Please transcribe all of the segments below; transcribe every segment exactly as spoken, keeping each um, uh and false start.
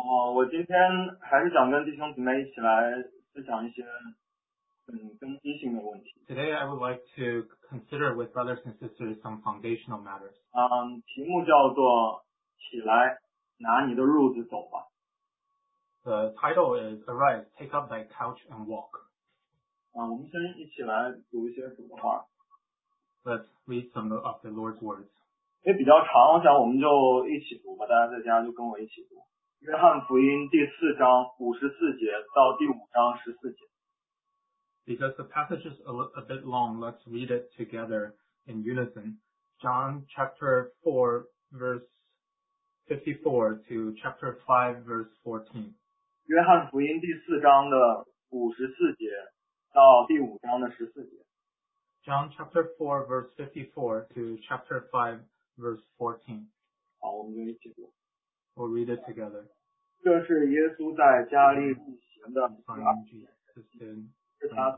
哦，我今天还是想跟弟兄姊妹一起来思想一些嗯根基性的问题。 Today I would like to consider with brothers and sisters some foundational matters. 嗯，题目叫做起来，拿你的褥子走吧。 The title is Arise, Take up thy couch and walk. 嗯，我们先一起来读一些主的话。 Let's read some of the Lord's words. 因为比较长，我想我们就一起读吧，大家在家就跟我一起读。约翰福音第四章五十四节到第五章十四节。 Because the passage is a, a bit long, let's read it together in unison. John chapter four verse fifty-four to chapter five verse fourteen. 约翰福音第四章的五十四节到第五章的十四节。 John chapter four verse fifty-four to chapter five verse fourteen. 好，我们就一起读。 We'll read it together. 这是耶稣在加利利行的第二天，是他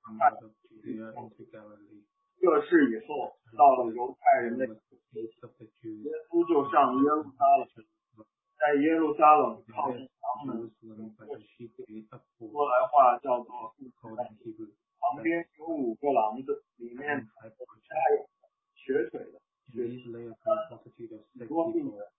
这事以后，到了犹太人的耶稣就上耶路撒冷，在耶路撒冷靠近墙门，说来话叫做旁边有五个廊子，里面家有瘸腿的、多病的，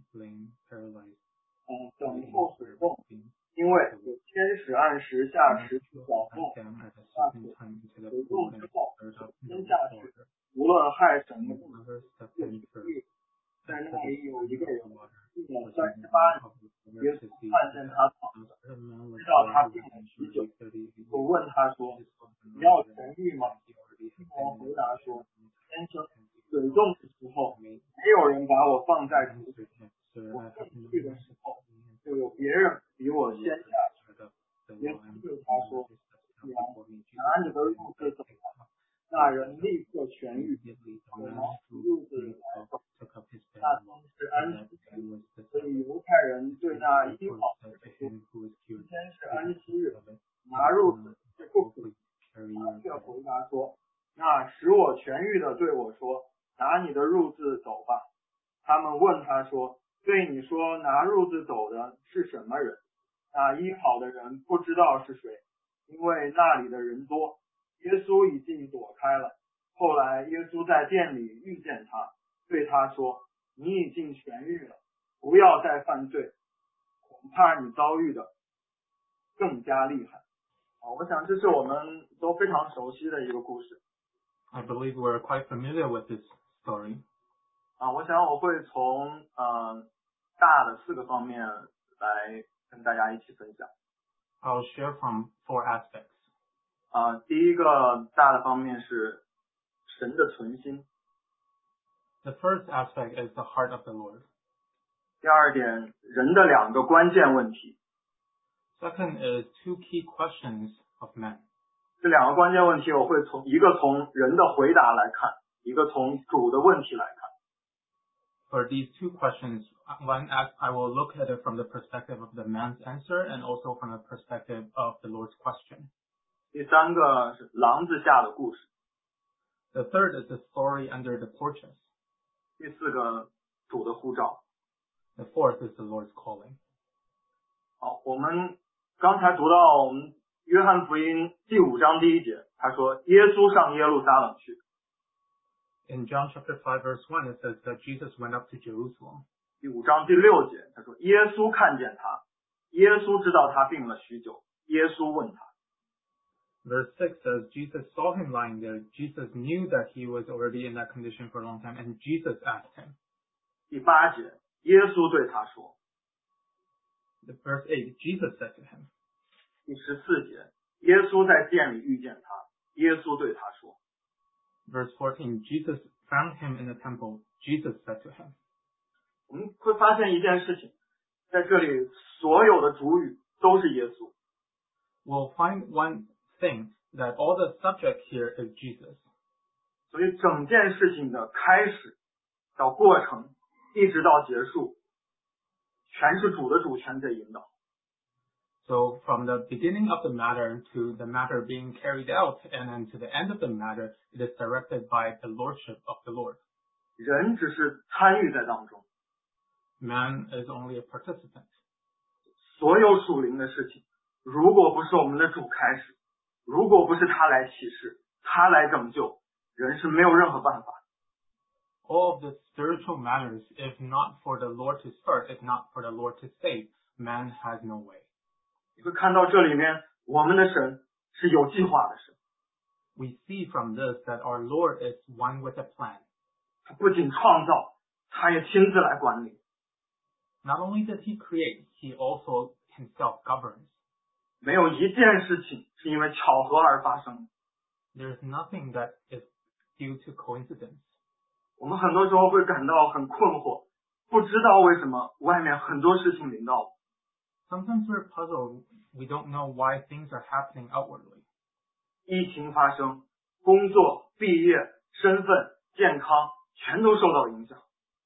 嗯，等候水泵，因为有天使按时下池去搅动下水，水动之后先下去，无论害什么物，就去地。在那里有一个人病了三十八年，耶稣看见他躺着，知道他病了许久，就问他说：“你要痊愈吗？”西门回答说：“先生，水动的时候，没有人把我放在土里，我进去的时候，就有别人比我先下去。”耶稣对他说：“起来，拿你的褥子走吧。”那人立刻痊愈，就拿起褥子来走。那天是安息日，所以犹太人对那医好的人说：“今天是安息日，拿褥子是不可以。”他却回答说：“那使我痊愈的对我说，拿你的褥子走吧。”他们问他说：“对你说拿褥子走的是什么人？”那医好的人不知道是谁，因为那里的人多。耶稣已经躲开了。后来耶稣在店里遇见他，对他说：“你已经痊愈了，不要再犯罪，恐怕你遭遇的更加厉害。”啊，我想这是我们都非常熟悉的一个故事。 I believe we're quite familiar with this story. 啊，我想我会从嗯、呃、大的四个方面来跟大家一起分享。 I'll share from four aspects. 啊，第一个大的方面是神的存心。 The first aspect is the heart of the Lord. 第二点，人的两个关键问题。 Second is two key questions of man. 这两个关键问题我会从一个从人的回答来看，一个从主的问题来看。 For these two questions, one as I will look at it from the perspective of the man's answer and also from the perspective of the Lord's question. 第三个是廊子下的故事。 The third is the story under the porches. 第四个主的呼召。 The fourth is the Lord's calling. 好，我们刚才读到我们约翰福音第五章第一节，他说耶稣上耶路撒冷去。 In John chapter five verse one, it says that Jesus went up to Jerusalem. 第五章第六节，他说耶稣看见他，耶稣知道他病了许久，耶稣问他。 Verse six says Jesus saw him lying there. Jesus knew that he was already in that condition for a long time, and Jesus asked him. 第八节，耶稣对他说。 The verse eight, Jesus said to him. 第十四节，耶稣在店里遇见他，耶稣对他说。 Verse fourteen, Jesus found him in the temple. Jesus said to him. 我们会发现一件事情，在这里所有的主语都是耶稣。 We'll find one thing, that all the subject here is Jesus. 所以整件事情的开始到过程一直到结束，全是主的主权在引导。 So from the beginning of the matter to the matter being carried out, and then to the end of the matter, it is directed by the lordship of the Lord. 人只是参与在当中。 Man is only a participant. 所有属灵的事情，如果不是我们的主开始，如果不是他来启示，他来拯救，人是没有任何办法。 All of the spiritual matters, if not for the Lord to start, if not for the Lord to save, man has no way. 你会看到这里面，我们的神是有计划的神。 We see from this that our Lord is one with a plan. 他不仅创造，他也亲自来管理。 Not only does he create, he also himself governs. 没有一件事情是因为巧合而发生的。 There is nothing that is due to coincidence. 我们很多时候会感到很困惑，不知道为什么外面很多事情临到我。 Sometimes we're puzzled. We don't know why things are happening outwardly. 疫情发生，工作、毕业、身份、健康全都受到影响。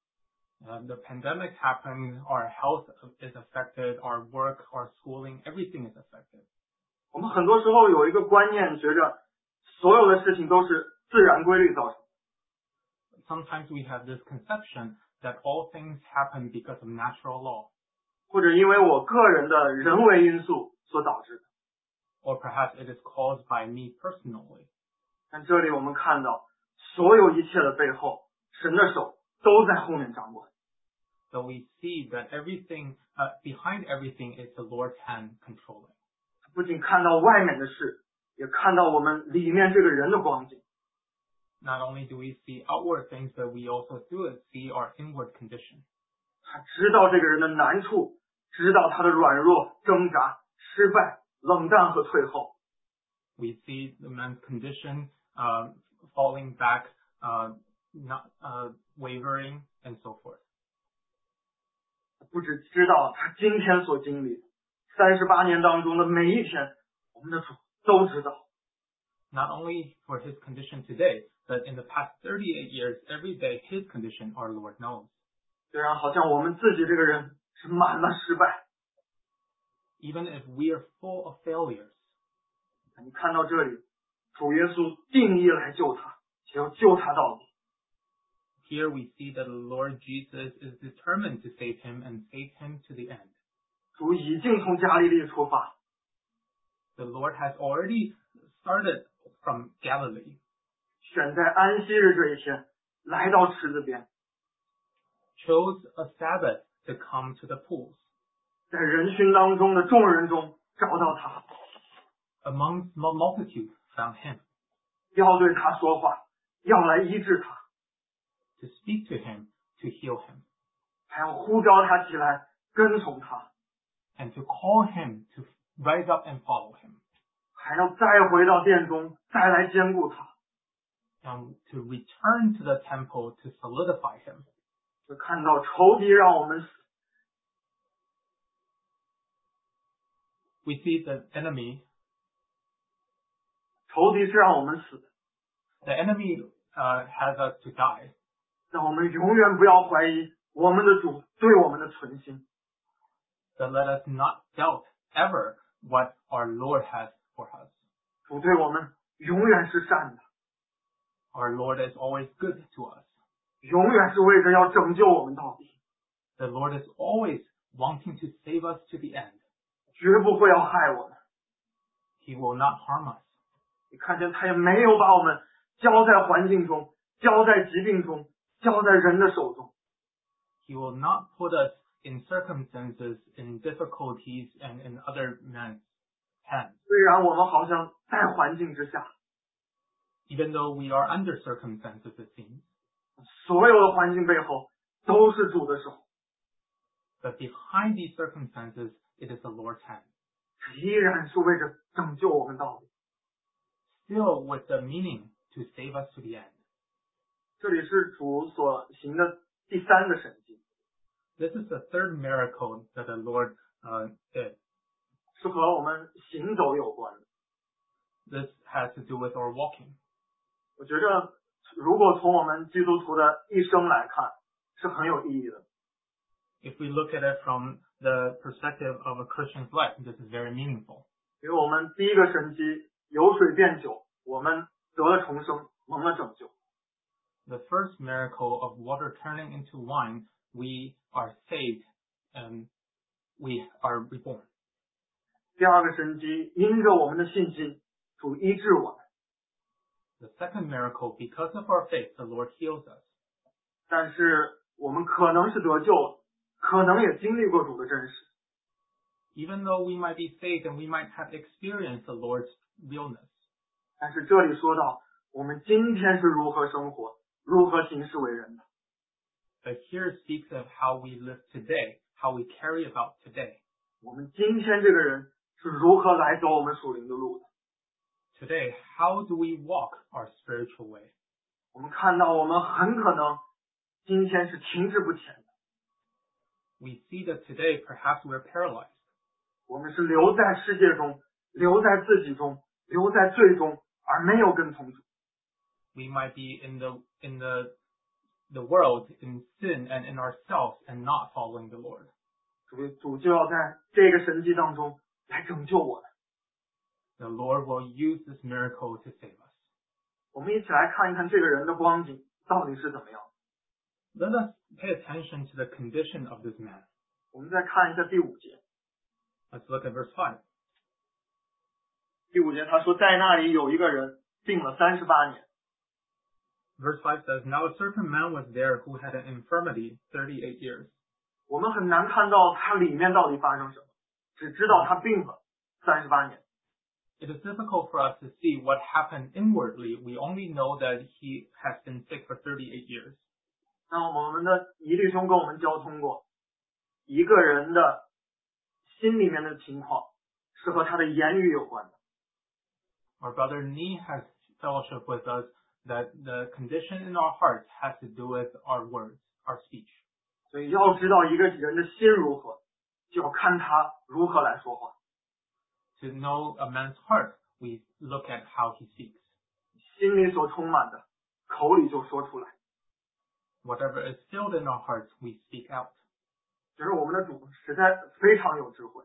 Uh, the pandemic happened, our health is affected, our work, our schooling, everything is affected. 我们很多时候有一个观念，觉着所有的事情都是自然规律造成。 Sometimes we have this conception that all things happen because of natural law. 或者因为我个人的人为因素所导致的。 Or perhaps it is caused by me personally. 但这里我们看到，所有一切的背后，神的手都在后面掌管。 So we see that everything, uh, behind everything is the Lord's hand controlling. 不仅看到外面的事，也看到我们里面这个人的光景。 Not only do we see outward things, but we also do see our inward condition. 他知道这个人的难处，知道他的软弱、挣扎、失败、冷淡和退后。 We see the man's condition, uh, falling back, uh, not, uh, wavering, and so forth. 不只知道他今天所经历的三十八年当中的每一天，我们的主都知道。 Not only for his condition today, but in the past thirty-eight years, every day, his condition, our Lord knows. 虽然好像我们自己这个人是满了失败。 Even if we are full of failures. 你看到这里，主耶稣定义来救他，且要救他到底。 Here we see that the Lord Jesus is determined to save him and save him to the end. 主已经从加利利出发。 The Lord has already started from Galilee. 选在安息日这一天，来到池子边。 Chose a Sabbath to come to the pools. 在人群当中的众人中找到他。 Among the multitude found him. 要对他说话，要来医治他。 To speak to him, to heal him. 还要呼召他起来，跟从他。 And to call him to rise up and follow him. 还要再回到殿中，再来兼顾他。 And to return to the temple to solidify him. 就看到仇敌让我们死。 We see the enemy. 仇敌是让我们死的。 The enemy uh, has us to die. 让我们永远不要怀疑我们的主对我们的存心。 But let us not doubt ever what our Lord has for us. 主对我们永远是善的。 Our Lord is always good to us. 永远是为着要拯救我们到底。 The Lord is always wanting to save us to the end. 绝不会要害我们。 He will not harm us. 你看见他也没有把我们交在环境中，交在疾病中，交在人的手中。 He will not put us in circumstances, in difficulties, and in other men's hands. 虽然我们好像在环境之下， Even though we are under circumstances, it seems. 所有的环境背后都是主的手。 But behind these circumstances, it is the Lord's hand. 依然是为着拯救我们到底。 Still with the meaning to save us to the end. 这里是主所行的第三个神迹。 This is the third miracle that the Lord uh, did. 是和我们行走有关的。 This has to do with our walking. 我觉着，如果从我们基督徒的一生来看，是很有意义的。 If we look at it from the perspective of a Christian's life, this is very meaningful. 因为我们第一个神迹由水变酒，我们得了重生，蒙了拯救。 The first miracle of water turning into wine, we are saved and we are reborn. 第二个神迹，因着我们的信心，主医治我们。 The second miracle, because of our faith, the Lord heals us. 但是我们可能是得救了，可能也经历过主的真实。 Even though we might be saved and we might have experienced the Lord's realness. 但是这里说到，我们今天是如何生活，如何行事为人的。 But here it speaks of how we live today, how we carry about today. 我们今天这个人是如何来走我们属灵的路的。 Today, how do we walk our spiritual way? 我们看到我们很可能今天是停滞不前的。 We see that today perhaps we're paralyzed. 我们是留在世界中，留在自己中，留在罪中，而没有跟从主。 We might be in the in the the world, in sin and in ourselves, and not following the Lord. 主主就要在这个神迹当中来拯救我们。 The Lord will use this miracle to save us. 我们一起来看一看这个人的光景到底是怎么样。 Let us pay attention to the condition of this man. 我们再看一下第五节。 Let's look at verse five. 第五节他说，在那里有一个人病了三十八年。 Verse five says, Now a certain man was there who had an infirmity thirty-eight years. 我们很难看到他里面到底发生什么，只知道他病了三十八年。 It is difficult for us to see what happened inwardly. We only know that he has been sick for thirty-eight years. 那我们的一律兄跟我们交通过，一个人的心里面的情况是和他的言语有关的。 Our brother Nee has fellowship with us that the condition in our hearts has to do with our words, our speech. 所以要知道一个人的心如何，就要看他如何来说话。 To know a man's heart, we look at how he speaks. 心里所充满的，口里就说出来。 Whatever is filled in our hearts, we speak out. 只是我们的主实在非常有智慧。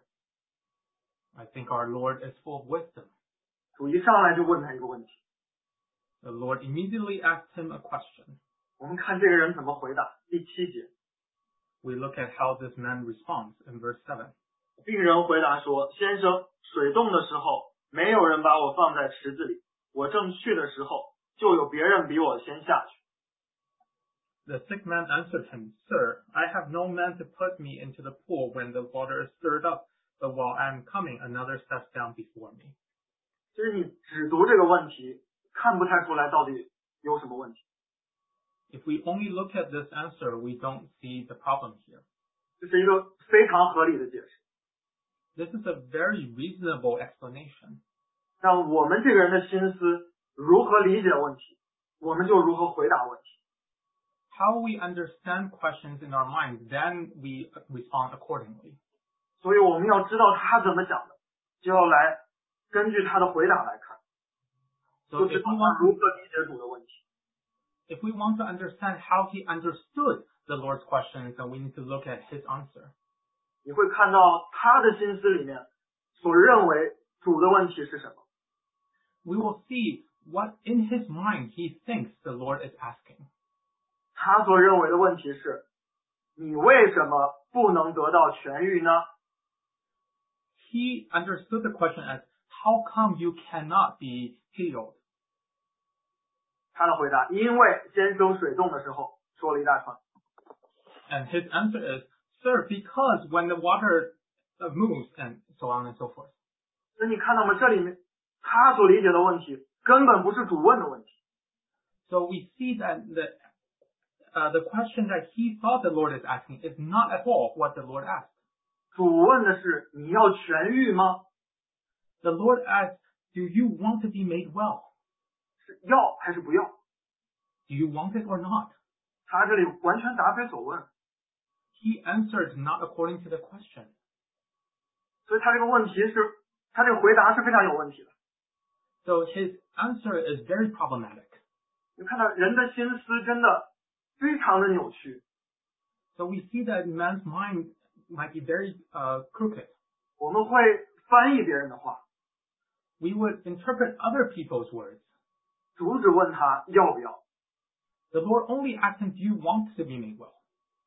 I think our Lord is full of wisdom. 主一上来就问他一个问题。 The Lord immediately asked him a question. 我们看这个人怎么回答。第七节。 We look at how this man responds in verse seven. 病人回答说，先生，水冻的时候，没有人把我放在池子里，我正去的时候，就有别人比我先下去。 The sick man answered him, Sir, I have no man to put me into the pool when the water is stirred up, but while I am coming, another steps down before me. 就是你只读这个问题，看不太出来到底有什么问题。 If we only look at this answer, we don't see the problem here. 这是一个非常合理的解释。 This is a very reasonable explanation. 那我们这个人的心思如何理解问题，我们就如何回答问题。 How we understand questions in our minds, then we respond accordingly. 所以我们要知道他怎么想的，就要来根据他的回答来看， So 就 if 知 we 道他 want 如 to, 何理解主的问题。 if we want to understand how he understood the Lord's questions, then we need to look at his answer. 你会看到他的心思里面所认为主的问题是什么。 We will see what in his mind he thinks the Lord is asking. 他所认为的问题是，你为什么不能得到痊愈呢？ He understood the question as, how come you cannot be healed? 他的回答，因为先生水冻的时候说了一大串。 And his answer is, Sir, because when the water moves, and so on and so forth. 所以你看到吗？这里面他所理解的问题根本不是主问的问题。 So we see that the uh, the question that he thought the Lord is asking is not at all what the Lord asked. 主问的是你要痊愈吗？ The Lord asked, do you want to be made well? 是要还是不要？ Do you want it or not? 他这里完全答非所问。 He answered not according to the question. 所以他这个问题是，他这个回答是非常有问题的。 So his answer is very problematic. 你看到人的心思真的非常的扭曲。 So we see that man's mind might be very uh, crooked. 我们会翻译别人的话。 We would interpret other people's words. 主只问他要不要。 The Lord only asked him, do you want to be made well?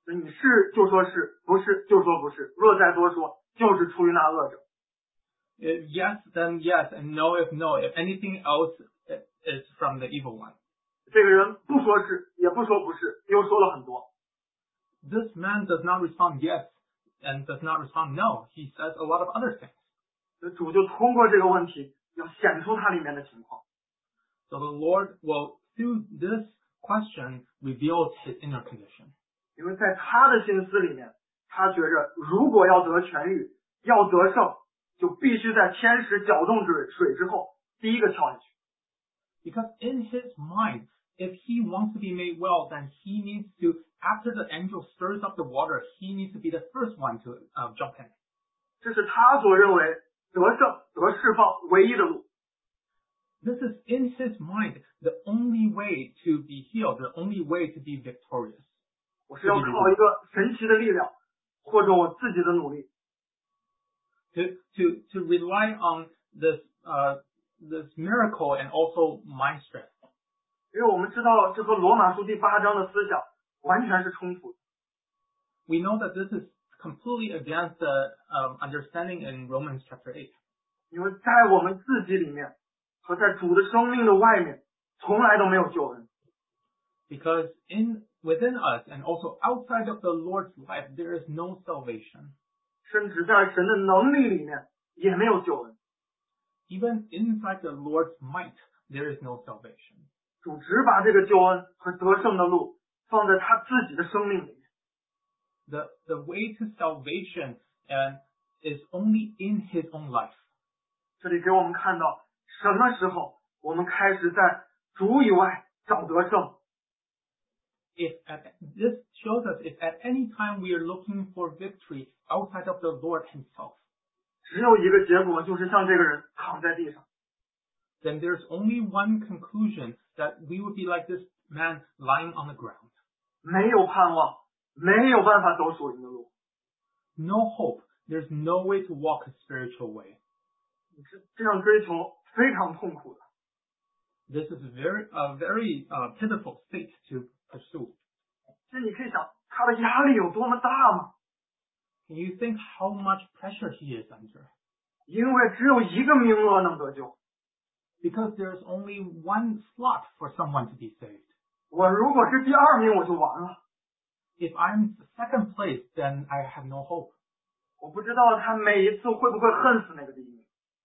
你是就说是，不是就说不是，若再多说，就是出于那恶者。 If yes, then yes, and no, if no. If anything else is from the evil one. 这个人不说是，也不说不是，又说了很多。 This man does not respond yes and does not respond no. He says a lot of other things. 主就通过这个问题，要显出他里面的情况。 So the Lord will, through this question, reveal his inner condition. 因为在他的心思里面，他觉着如果要得痊愈，要得胜，就必须在天使搅动水水之后，第一个跳下去。 Because in his mind, if he wants to be made well, then he needs to, after the angel stirs up the water, he needs to be the first one to uh, jump in. 这是他所认为得胜、得释放唯一的路。 This is in his mind the only way to be healed, the only way to be victorious. 我是要靠一个神奇的力量，或者我自己的努力。 To to to rely on this uh this miracle and also my strength. 因为我们知道这和罗马书第八章的思想完全是冲突的。 We know that this is completely against the um, understanding in Romans chapter eight. 因为在我们自己里面和在主的生命的外面，从来都没有救恩。 Because in within us and also outside of the Lord's life, there is no salvation. 甚至在神的能力里面也没有救恩。 Even inside the Lord's might, there is no salvation. 主只把这个救恩和得胜的路放在他自己的生命里面。 The the way to salvation and is only in His own life. 这里给我们看到什么时候我们开始在主以外找得胜。 If at, this shows us if at any time we are looking for victory outside of the Lord Himself, 只有一个结果，就是像这个人躺在地上。 then there's only one conclusion, that we would be like this man lying on the ground. 没有盼望，没有办法走属灵的路。 No hope. There's no way to walk a spiritual way. 这这样追求非常痛苦的。 This is very a very uh, pitiful state to pursue. 这你可以想，他的压力有多么大吗？ Can you think how much pressure he is under? 因为只有一个名额能得救。 Because there's only one slot for someone to be saved. 我如果是第二名，我就完了。 If I'm second place, then I have no hope. 我不知道他每一次会不会恨死那个第一名。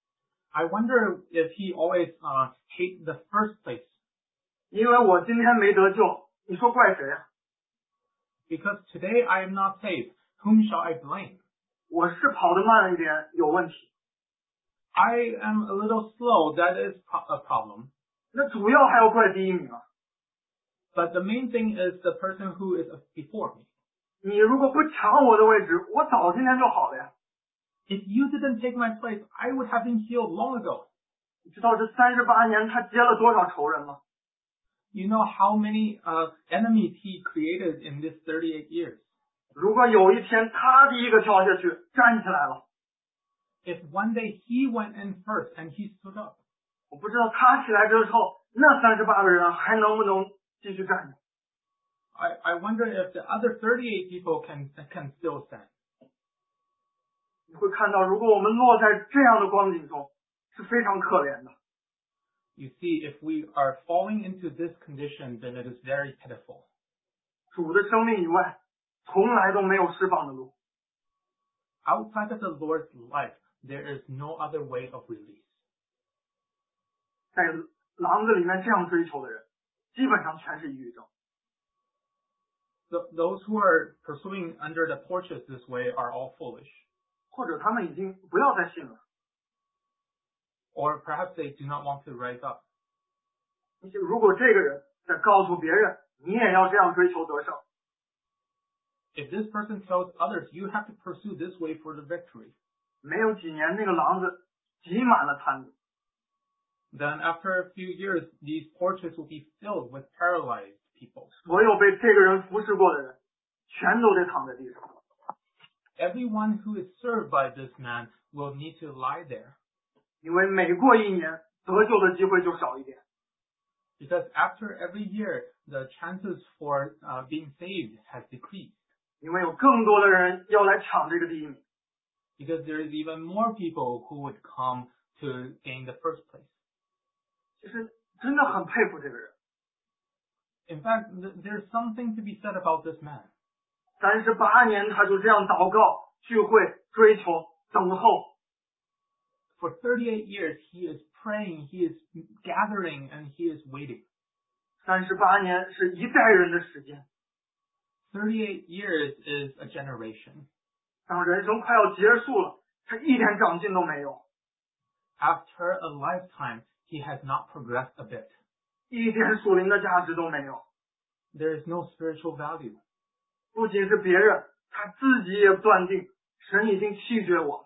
I wonder if he always uh, hate the first place. 因为我今天没得救，你说怪谁啊？ Because today I am not saved. Whom shall I blame? 我是跑得慢一点有问题， I am a little slow. That is pro- a problem. 那主要还要怪第一名啊！ But the main thing is the person who is before me. 你如果不抢我的位置，我早今天就好了呀。 If you didn't take my place, I would have been healed long ago. 你知道这三十八年他结了多少仇人吗？ You know how many uh, enemies he created in this thirty-eight years. 如果有一天他第一个跳下去站起来了， If one day he went in first and he stood up, 我不知道他起来之后，那三十八个人还能不能继续站着？ I, I wonder if the other thirty-eight people can can still stand. 你会看到，如果我们落在这样的光景中，是非常可怜的。 You see, if we are falling into this condition, then it is very pitiful. 主的生命以外，从来都没有释放的路。 Outside of the Lord's life, there is no other way of release. 在廊子里面这样追求的人，基本上全是抑郁症。 The, those who are pursuing under the porches this way are all foolish. 或者他们已经不要再信了。 Or perhaps they do not want to rise up. 如果这个人在告诉别人，你也要这样追求得胜， If this person tells others, you have to pursue this way for the victory, 没有几年，那个廊子挤满了瘫子。 then after a few years, these porches will be filled with paralyzed people. 所有被这个人服侍过的人，全都得躺在地上。 Everyone who is served by this man will need to lie there. 因为每过一年，得救的机会就少一点。 Because after every year, the chances for uh, being saved has decreased. 因为有更多的人要来抢这个第一名。 Because there is even more people who would come to gain the first place. 其实真的很佩服这个人。 In fact, th- there's something to be said about this man. 三十八年他就这样祷告、聚会、追求、等候。 For thirty-eight years, he is praying, he is gathering, and he is waiting. 三十八年是一代人的时间。 thirty-eight years is a generation. 当人生快要结束了，他一点长进都没有。 After a lifetime, he has not progressed a bit. 一点属灵的价值都没有。 There is no spiritual value. 不仅是别人，他自己也断定，神已经弃绝我了。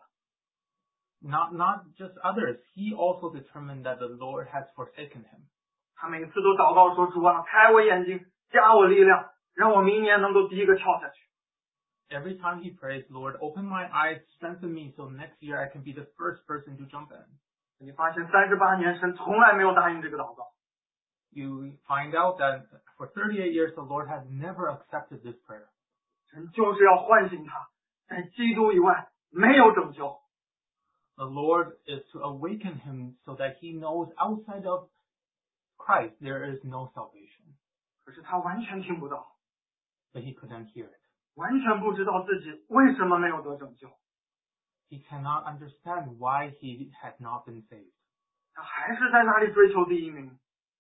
Not, not just others. He also determined that the Lord has forsaken him. 他每次都祷告说：“主啊，开我眼睛，加我力量，让我明年能够第一个跳下去。” Every time he prays, Lord, open my eyes, strengthen me, so next year I can be the first person to jump in. 你发现三十八年神从来没有答应这个祷告。 You find out that for thirty-eight years, the Lord has never accepted this prayer. 神就是要唤醒他，在基督以外没有拯救。 The Lord is to awaken him so that he knows outside of Christ there is no salvation. 可是他完全听不到， But he couldn't hear it. 完全不知道自己为什么没有得拯救。 He cannot understand why he had not been saved. 他还是在那里追求第一名，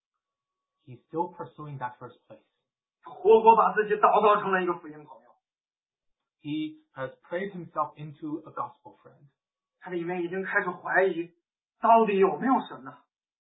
He's still pursuing that first place. 他活活把自己祷告成了一个福音朋友。 He has prayed himself into a gospel friend. 他里面已经开始怀疑，到底有没有神呢？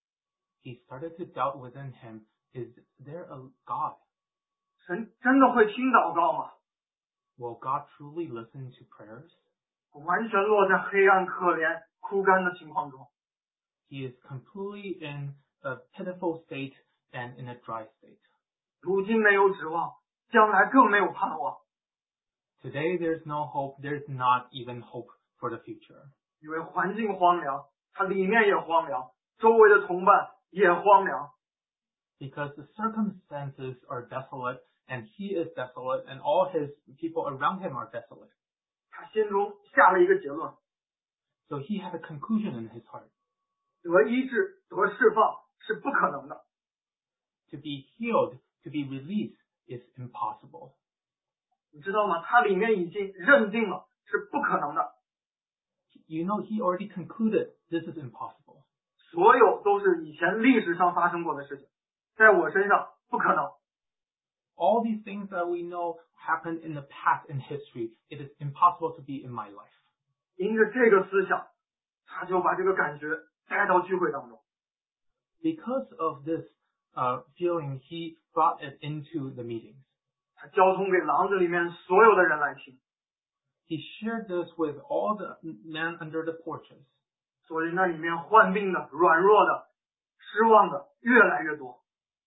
He started to doubt within him, is there a God? 神真的会听祷告吗？ Will God truly listen to prayers? 完全落在黑暗、可怜、枯干的情况中。 He is completely in a pitiful state and in a dry state. 如今没有指望，将来更没有盼望。 Today there's no hope, there's not even hope for the future. 因为环境荒凉，他里面也荒凉，周围的同伴也荒凉。 Because the circumstances are desolate, and he is desolate, and all his people around him are desolate. 他心中下了一个结论： So he had a conclusion in his heart. 得医治、得释放是不可能的。 To be healed, to be released is impossible. 你知道吗？他里面已经认定了是不可能的。 You know, he already concluded this is impossible. 所有都是以前历史上发生过的事情，在我身上不可能。 All these things that we know happened in the past in history. It is impossible to be in my life. 因着这个思想，他就把这个感觉带到聚会当中。 Because of this uh, feeling, he brought it into the meetings. 他交通给廊子里面所有的人来听， He shared this with all the men under the porches. 所以那里面患病的、软弱的、失望的越来越多。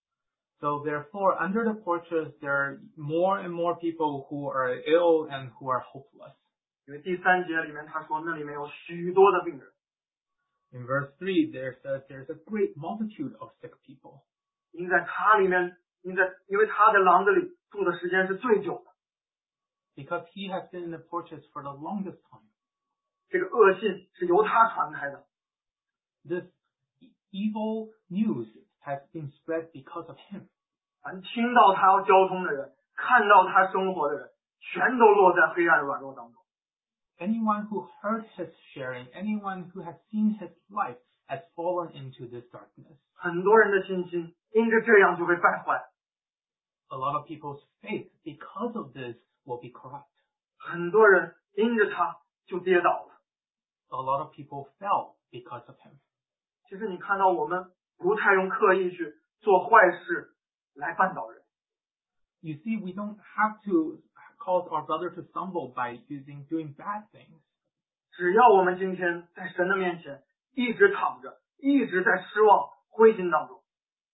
So therefore, under the porches, there are more and more people who are ill and who are hopeless. 因为第三节里面他说那里面有许多的病人， In verse three, there says there's a great multitude of sick people. 因在他里面，因在因为他在廊子里住的时间是最久的。 Because he has been in the porches for the longest time. 这个恶信是由他传开的， This evil news has been spread because of him. 凡听到他要交通的人，看到他生活的人，全都落在黑暗软弱当中。 Anyone who heard his sharing, anyone who has seen his life, has fallen into this darkness. 很多人的信心因着这样就被败坏， A lot of people's faith, because of this, will be corrupt. 很多人因着他就跌倒了。 A lot of people fell because of him. 其实你看到我们不太用刻意去做坏事来绊倒人， You see, we don't have to cause our brother to stumble by using doing bad things. 只要我们今天在神的面前一直躺着，一直在失望灰心当中，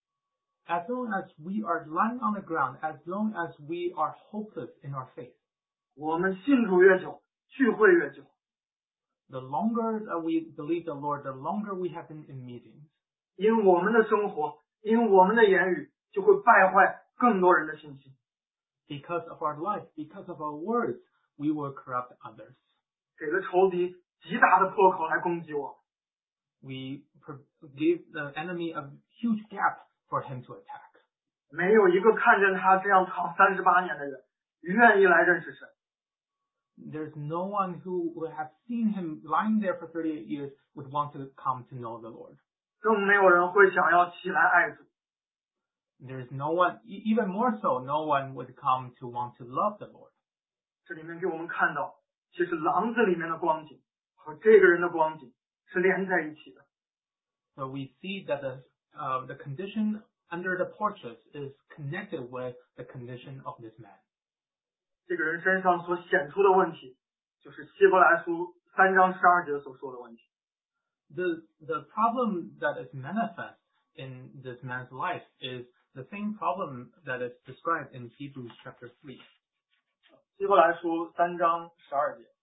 As long as we are lying on the ground, as long as we are hopeless in our faith, 我们信主越久，聚会越久， the longer that we believe the Lord, the longer we have been in meetings. 因我们的生活，因我们的言语，就会败坏更多人的信心。 Because of our life, because of our words, we will corrupt others. 给了仇敌极大的破口来攻击我。 We give the enemy a huge gap for him to attack. 没有一个看见他这样躺三十八年的人愿意来认识神。 There's no one who would have seen him lying there for thirty-eight years would want to come to know the Lord. 更没有人会想要起来爱主。 There's no one, even more so, no one would come to want to love the Lord. 这里面给我们看到，其实廊子里面的光景和这个人的光景是连在一起的。 So we see that the, uh, the condition under the porches is connected with the condition of this man. 这个人身上所显出的问题，就是希伯来书三章十二节所说的问题。 The, the problem that is manifest in this man's life is the same problem that is described in Hebrews chapter three. 希伯来书三章十二节。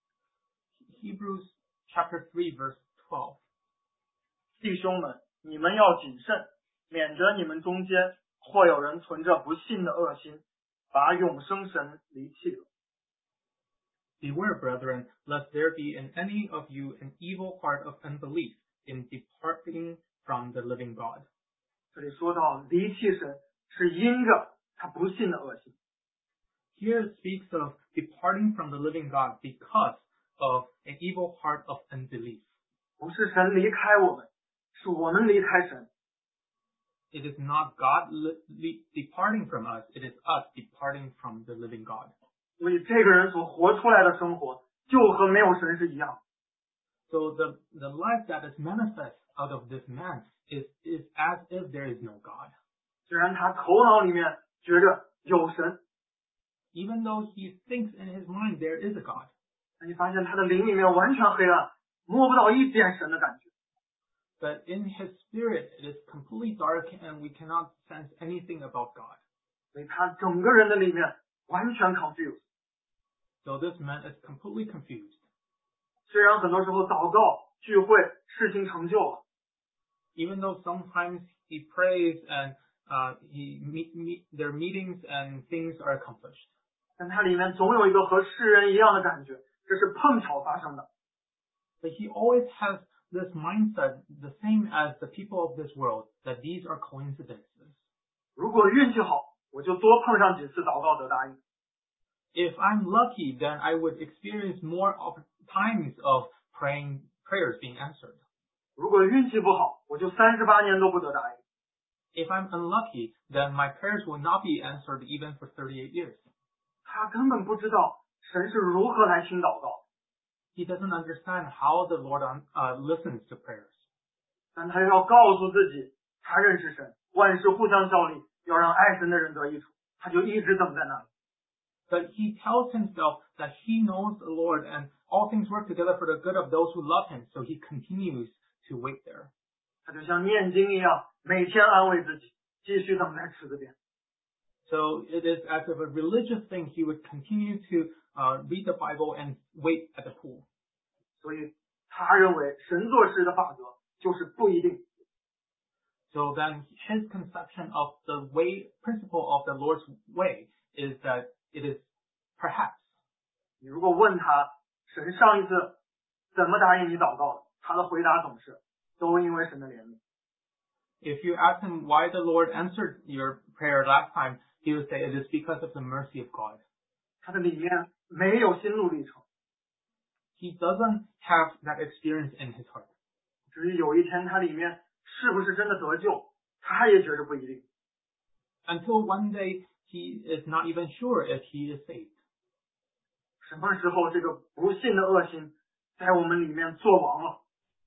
Hebrews chapter three verse twelve. 弟兄们，你们要谨慎，免得你们中间或有人存着不信的恶心，把永生神离弃了。 Beware, brethren, lest there be in any of you an evil heart of unbelief in departing from the living God. 这里说到离弃神，是因着他不信的恶心。 Here it speaks of departing from the living God because of an evil heart of unbelief. 不是神离开我们，是我们离开神。 It is not God li- li- departing from us, it is us departing from the living God. 所以这个人所活出来的生活，就和没有神是一样。 So the, the life that is manifest out of this man is, is as if there is no God. 虽然他头脑里面觉着有神， Even though he thinks in his mind there is a God. 但你发现他的灵里面完全黑暗，摸不到一点神的感觉。 But in his spirit, it is completely dark and we cannot sense anything about God. 所以他整个人的里面完全 confused。 So this man is completely confused. 虽然很多时候祷告聚会事情成就了， Even though sometimes he prays and uh, he meet, meet their meetings and things are accomplished. 但他里面总有一个和世人一样的感觉，这是碰巧发生的。 But he always has this mindset, the same as the people of this world, that these are coincidences. 如果运气好，我就多碰上几次祷告得答应。 If I'm lucky, then I would experience more of times of praying prayers being answered. 如果运气不好，我就三十八年都不得答应。 If I'm unlucky, then my prayers will not be answered even for thirty-eight years. 他根本不知道神是如何来听祷告， He doesn't understand how the Lord uh, listens to prayers. 但他要告诉自己，他认识神，万事互相效力，要让爱神的人得益处，他就一直等在那里。 But he tells himself that he knows the Lord and all things work together for the good of those who love him, so he continues to wait there. 他就像念经一样，每天安慰自己，继续等在池子边。 So it is as if a religious thing, he would continue to uh, read the Bible and wait at the pool. 所以他认为神做事的法则就是不一定。 So then his conception of the way, principle of the Lord's way is that it is perhaps. 你如果问他神上一次怎么答应你祷告的，他的回答总是都因为神的怜悯。 If you ask him why the Lord answered your prayer last time, he would say it is because of the mercy of God. 他的里面没有心路历程， He doesn't have that experience in his heart. 至于有一天他里面是不是真的得救，他也觉得不一定。 Until one day he is not even sure if he is saved. 什么时候这个不信的恶心在我们里面做王了？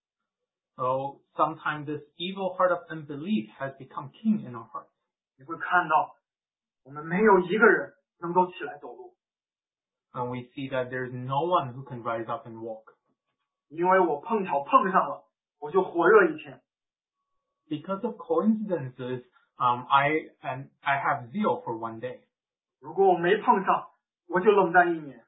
So sometimes this evil heart of unbelief has become king in our hearts. 你会看到我们没有一个人能够起来走路， And we see that there's no one who can rise up and walk. 因为我碰巧碰上了，我就火热一天。 Because of coincidences, um, I and I have zeal for one day. 如果我没碰上，我就冷淡一年。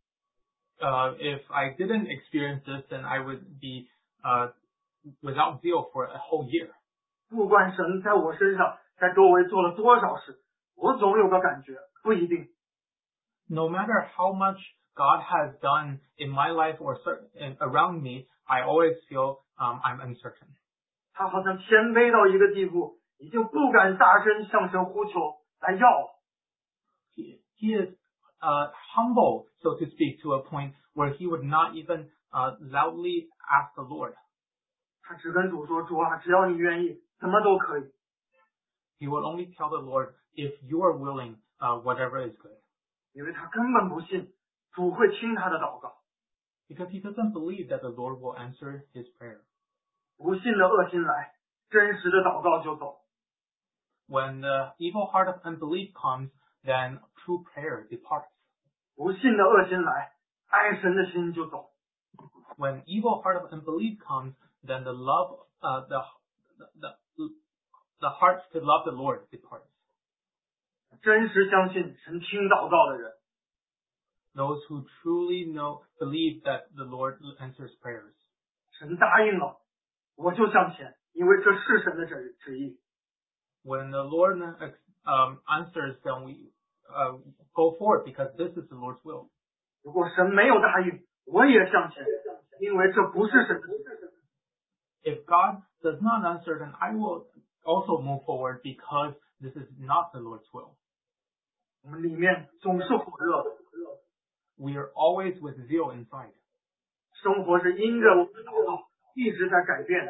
Uh, if I didn't experience this, then I would be uh, without zeal for a whole year. 不管神在我身上，在周围做了多少事，我总有个感觉， 不一定。 No matter how much God has done in my life or certain, around me, I always feel um, I'm uncertain. 他好像谦卑到一个地步，已经不敢大声向神呼求来要了。 He, he is uh, humble, so to speak, to a point where he would not even uh, loudly ask the Lord. 他只跟主说：“主啊，只要你愿意，什么都可以。” He would only tell the Lord, if you are willing, uh, whatever is good. 因为他根本不信主会听他的祷告。 Because he doesn't believe that the Lord will answer his prayer. 不信的恶心来，真实的祷告就走。 When the evil heart of unbelief comes, then true prayer departs. 不信的恶心来，爱神的心就走。 When evil heart of unbelief comes, then the love, uh, the, the, the, the heart to love the Lord departs. 真实相信神听祷告的人， Those who truly know, believe that the Lord answers prayers. 神答应了，我就向前，因为这是神的旨旨意。 When the Lord um, answers, then we uh, go forward because this is the Lord's will. 如果神没有答应，我也向前，因为这不是神的旨意。 If God does not answer, then I will also move forward because this is not the Lord's will. 我们里面总是火热的， We are always with zeal inside. 生活是因着我们的祷告一直在改变。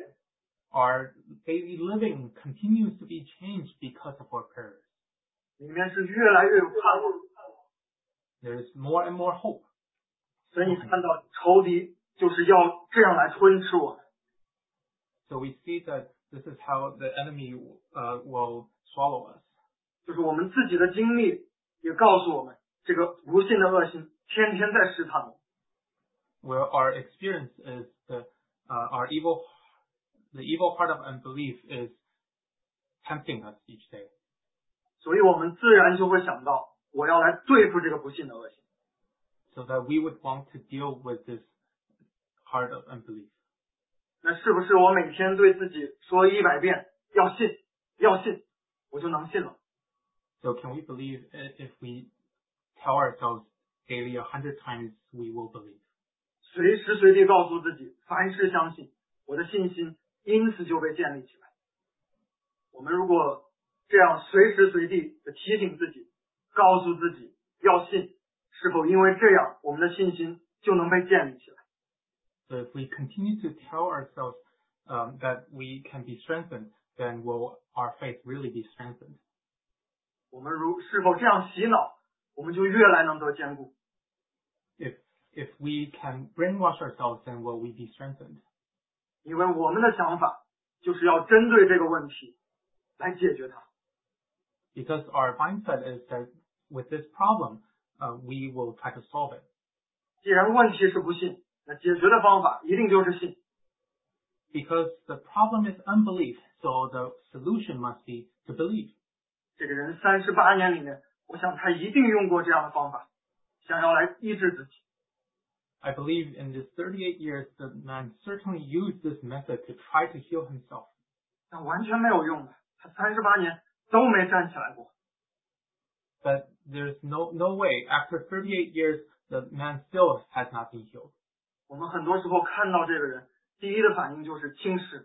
Our daily living continues to be changed because of our prayers. 里面是越来越有盼望。 There is more and more hope. 所以你看到仇敌就是要这样来吞吃我们。 So we see that this is how the enemy uh, will swallow us. 就是我们自己的经历也告诉我们，这个不信的恶心天天在试探我们。 Where our experience is the uh, our evil, the evil heart of unbelief is tempting us each day. 所以我们自然就会想到，我要来对付这个不信的恶心。 So that we would want to deal with this heart of unbelief. 那是不是我每天对自己说一百遍要信，要信，我就能信了？ So can we believe if we tell ourselves daily a hundred times we will believe? 随时随地告诉自己，凡事相信，我的信心因此就被建立起来。我们如果这样随时随地的提醒自己，告诉自己要信，是否因为这样我们的信心就能被建立起来？ So if we continue to tell ourselves um, that we can be strengthened, then will our faith really be strengthened? 我们如是否这样洗脑，我们就越来能得坚固。 If if we can brainwash ourselves, then will we be strengthened? 因为我们的想法就是要针对这个问题来解决它。 Because our mindset is that with this problem, uh, we will try to solve it. 既然问题是不信，那解决的方法一定就是信。 Because the problem is unbelief, so the solution must be to believe. 这个人三十八年里面，我想他一定用过这样的方法，想要来医治自己。 I believe in this thirty-eight years, the man certainly used this method to try to heal himself. 但完全没有用的，他三十八年都没站起来过。 But there's no no way. After thirty-eight years, the man still has not been healed. 我们很多时候看到这个人，第一的反应就是轻视。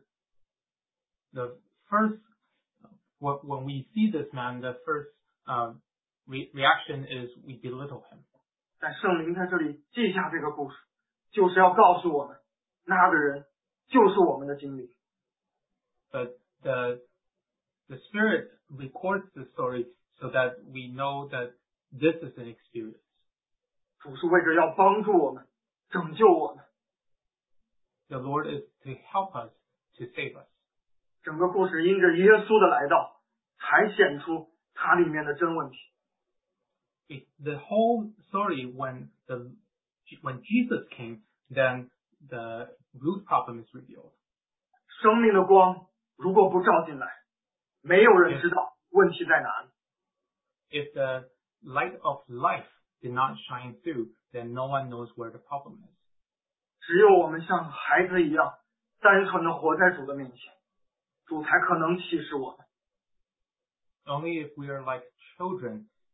The first, when we see this man, the first uh, re- reaction is we belittle him. 但圣灵在这里记下这个故事，就是要告诉我们，那个人就是我们的经历。 But the the Spirit records the story so that we know that this is an experience. 主是为着要帮助我们，拯救我们。 The Lord is to help us, to save us. 整个故事因着耶稣的来到，才显出它里面的真问题。 It, the whole story, when the when Jesus came, then the root problem is revealed. 生命的光如果不照进来，没有人知道问题在哪里。 If the light of life did not shine through, then no one knows where the problem is. 只有我们像孩子一样，单纯的活在主的面前，主才可能启示我们。 Only if we are like children,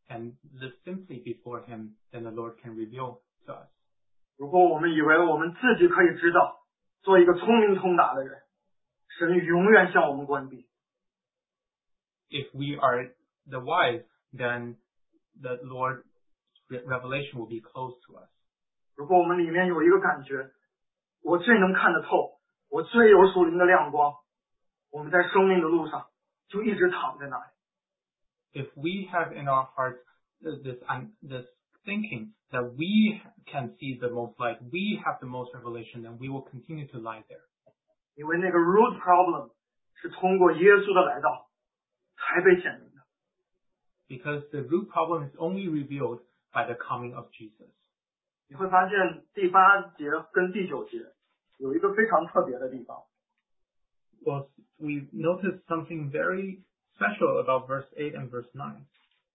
and live simply before him, then the Lord can reveal to us. 如果我们以为我们自己可以知道，做一个聪明通达的人，神永远向我们关闭。 If we are the wise, then the Lord's revelation will be closed to us. 如果我们里面有一个感觉，我最能看得透，我最有属灵的亮光，我们在生命的路上就一直躺在那里。 If we have in our hearts this um, this thinking that we can see the most light, we have the most revelation, then we will continue to lie there. 因为那个 root problem 是通过耶稣的来到才被显明的。 Because the root problem is only revealed by the coming of Jesus. 你会发现第八节跟第九节有一个非常特别的地方。 Well, we noticed something very special about verse eight and verse nine.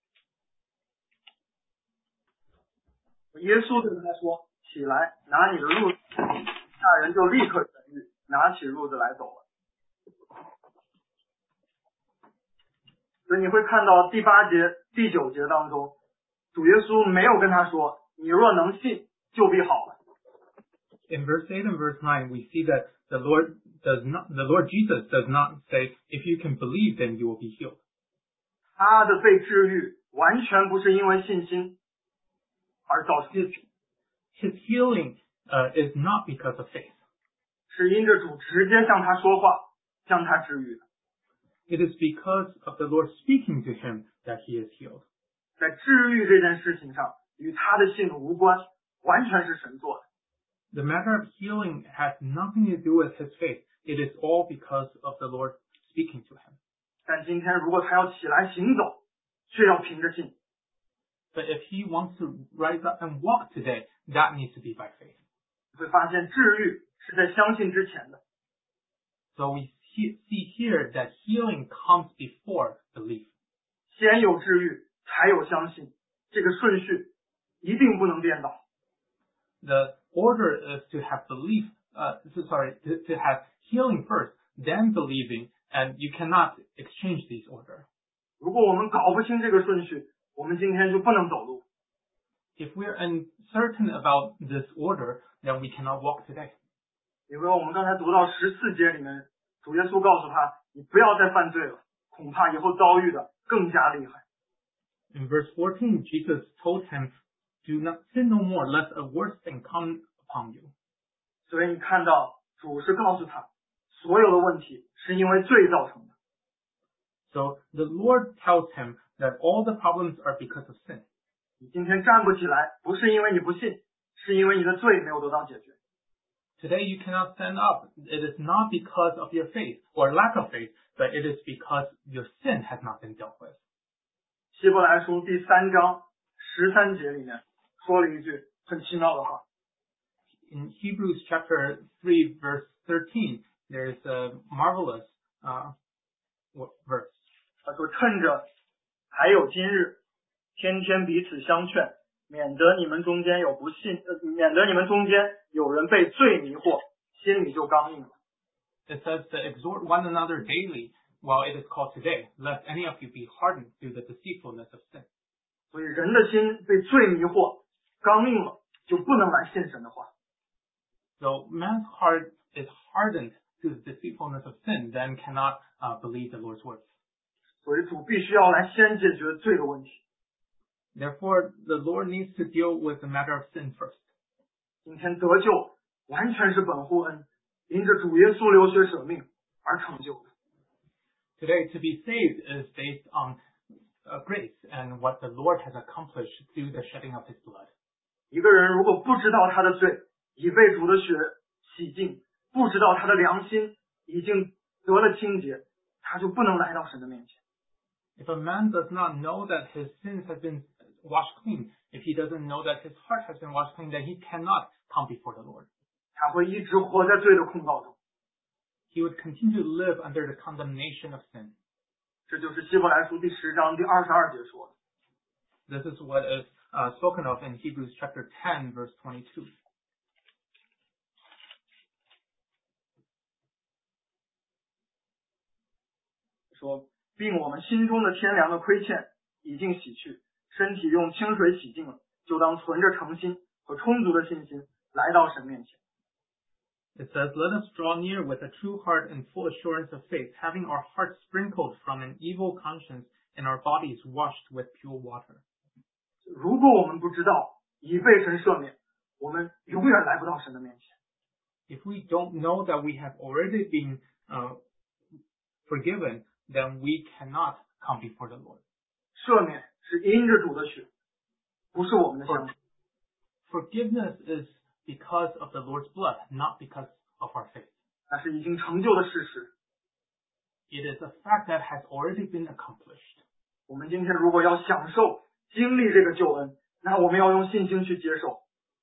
耶稣对他说：“起来，拿你的褥子。”那人就立刻痊愈，拿起褥子来走了。所以你会看到第八节、第九节当中，主耶稣没有跟他说：“你若能信，就必好了。” In verse eight and verse nine, we see that the Lord does not, the Lord Jesus does not say, if you can believe, then you will be healed. 他的被治愈完全不是因为信心而造成的， His healing uh, is not because of faith. 是因着主直接向他说话，将他治愈的。 It is because of the Lord speaking to him that he is healed. 在治愈这件事情上，与他的信无关，完全是神做的。 The matter of healing has nothing to do with his faith. It is all because of the Lord speaking to him. 但今天如果他要起来行走，却要凭着信。 But if he wants to rise up and walk today, that needs to be by faith. 你会发现治愈是在相信之前的。 So we see, see here that healing comes before belief. 先有治愈，才有相信，这个顺序一定不能颠倒。 The order is to have belief, uh, so sorry, to, to have healing first, then believing, and you cannot exchange these order. 如果我们搞不清这个顺序，我们今天就不能走路。 If we're uncertain about this order, then we cannot walk today. 因为我们刚才读到十四节里面，主耶稣告诉他，你不要再犯罪了，恐怕以后遭遇的更加厉害。 In verse fourteen, Jesus told him, do not sin no more, lest a worse thing come upon you. 所以你看到主是告诉他，所有的问题是因为罪造成的。 So the Lord tells him that all the problems are because of sin. 你今天站不起来，不是因为你不信，是因为你的罪没有得到解决。 Today you cannot stand up. It is not because of your faith or lack of faith, but it is because your sin has not been dealt with. 希伯来书第三章十三节里面说了一句很奇妙的话。 In Hebrews chapter three, verse thirteen, there is a marvelous uh, verse. 他说：“趁着还有今日，天天彼此相劝，免得你们中间有不信，呃，免得你们中间有人被罪迷惑，心里就刚硬了。” It says to exhort one another daily, while it is called today, lest any of you be hardened through the deceitfulness of sin. 所以人的心被罪迷惑，刚硬了，就不能来信神的话。 So man's heart is hardened to the deceitfulness of sin, then cannot uh, believe the Lord's words. 所以主必须要来先解决罪的问题。 Therefore, the Lord needs to deal with the matter of sin first. 今天得救完全是本乎恩，因着主耶稣流血舍命而成就的。 Today, to be saved is based on uh, grace and what the Lord has accomplished through the shedding of His blood. 一个人如果不知道他的罪已被主的血洗净，不知道他的良心已经得了清洁，他就不能来到神的面前。 If a man does not know that his sins have been washed clean, if he doesn't know that his heart has been washed clean, then he cannot come before the Lord. 他会一直活在罪的控告中。 He would continue to live under the condemnation of sin. 这就是希伯来书第十章第二十二节说的。 This is what is uh, spoken of in Hebrews chapter ten, verse twenty-two. 说，并我们心中的天良的亏欠已经洗去， 身体用清水洗净了，就当存着诚心和充足的信心来到神面前。 It says, "Let us draw near with a true heart and full assurance of faith, having our hearts sprinkled from an evil conscience and our bodies washed with pure water." 如果我们不知道已被神赦免，我们永远来不到神的面前。 If we don't know that we have already been uh, forgiven, then we cannot come before the Lord. 赦免是因着主的血，不是我们的相信。 Forgiveness is because of the Lord's blood, not because of our faith. 那是已经成就的事实。 It is a fact that has already been accomplished. 我们今天如果要享受、经历这个救恩，那我们要用信心去接受。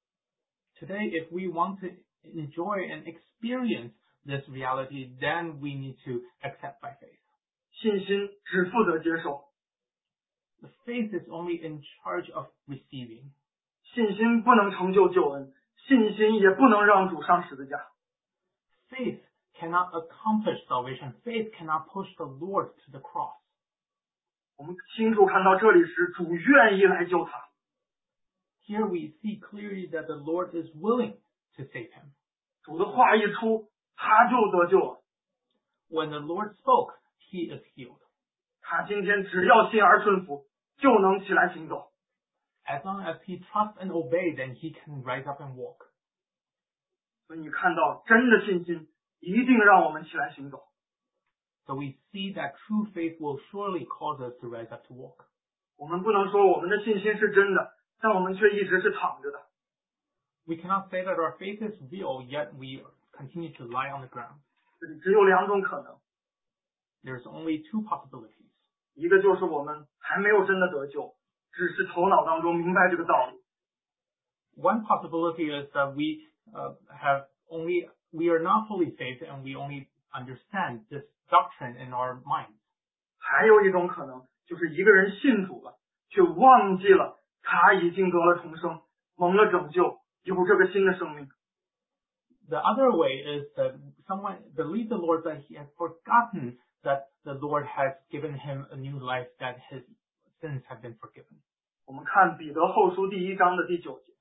Today, if we want to enjoy and experience this reality, then we need to accept by faith. 信心只负责接受， The faith is only in charge of receiving. 信心不能成就救恩，信心也不能让主上十字架。 Faith cannot accomplish salvation. Faith cannot push the Lord to the cross. 我们清楚看到这里时，主愿意来救他。 Here we see clearly that the Lord is willing to save him. 主的话一出，他就得救了。 When the Lord spoke, he is healed. 他今天只要信而顺服，就能起来行走。 As long as he trusts and obeys, then he can rise up and walk. 所以你看到真的信心一定让我们起来行走。 So we see that true faith will surely cause us to rise up to walk. 我们不能说我们的信心是真的，但我们却一直是躺着的。 We cannot say that our faith is real, yet we continue to lie on the ground. 这里只有两种可能， There's only two possibilities. 一个就是我们还没有真的得救，只是头脑当中明白这个道理。 One possibility is that we uh, have only, we are not fully saved and we only understand this doctrine in our minds. 还有一种可能，就是一个人信主了，却忘记了他已经得了重生，蒙了拯救，有这个新的生命。 The other way is that someone believes the Lord, but he has forgotten that the Lord has given him a new life, that his sins have been forgiven. 我们看彼得后书第一章的第九节，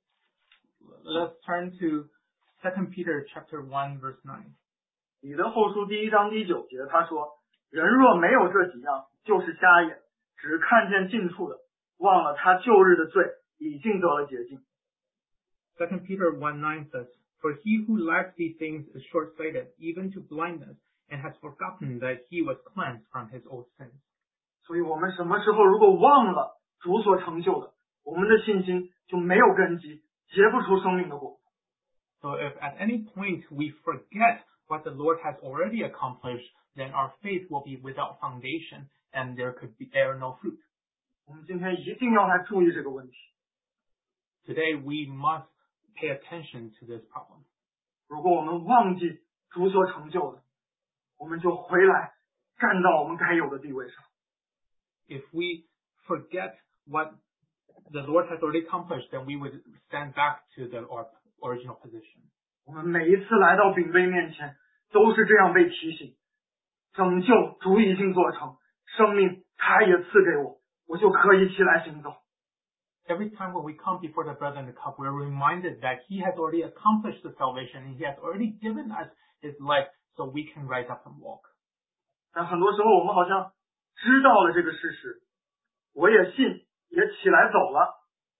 Let's turn to Second Peter chapter one, verse nine. 彼得后书第一章第九节，他说：“人若没有这几样，就是瞎眼，只看见近处的，忘了他旧日的罪已经得了洁净。” Second Peter one nine says, "For he who lacks these things is short-sighted, even to blindness, and has forgotten that he was cleansed from his old sins." 所以我们什么时候如果忘了主所成就的，我们的信心就没有根基，结不出生命的果。 So if at any point we forget what the Lord has already accomplished, then our faith will be without foundation and there could be bear no fruit. 我们今天一定要来注意这个问题。 Today we must pay attention to this problem. 如果我们忘记主所成就的，我们就回来站到我们该有的地位上。 If we forget what the Lord has already accomplished, then we would stand back to the or, original position. 我们每一次来到饼杯面前，都是这样被提醒：拯救主已经做成，生命他也赐给我，我就可以起来行走。 Every time when we come before the bread and the cup, we're reminded that He has already accomplished the salvation and He has already given us His life so we can rise up and walk. 但很多时候我们好像知道了这个事实，我也信，也起来走了。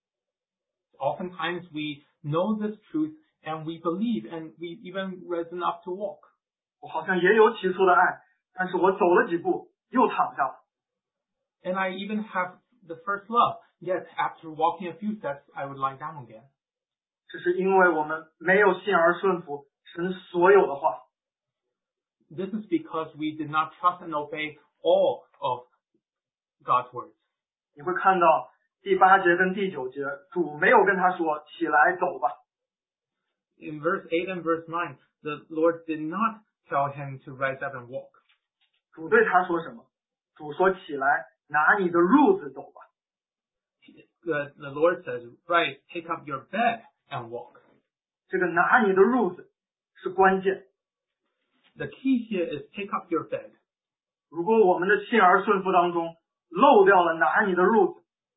Oftentimes we know this truth and we believe and we even risen up to walk. 我好像也有起初的爱，但是我走了几步又躺下了。 And I even have the first love, yet after walking a few steps, I would lie down again. 这是因为我们没有信而顺服神所有的话。 This is because we did not trust and obey all of God's words. 你会看到第八节跟第九节，主没有跟他说起来走吧。 In verse eight and verse nine, the Lord did not tell him to rise up and walk. 主对他说什么？主说起来，拿你的褥子走吧。 The, the Lord says, "Rise, take up your bed and walk." 这个拿你的褥子是关键。 The key here is take up your bed. 如果我们的信而顺服当中漏掉了拿你的褥子，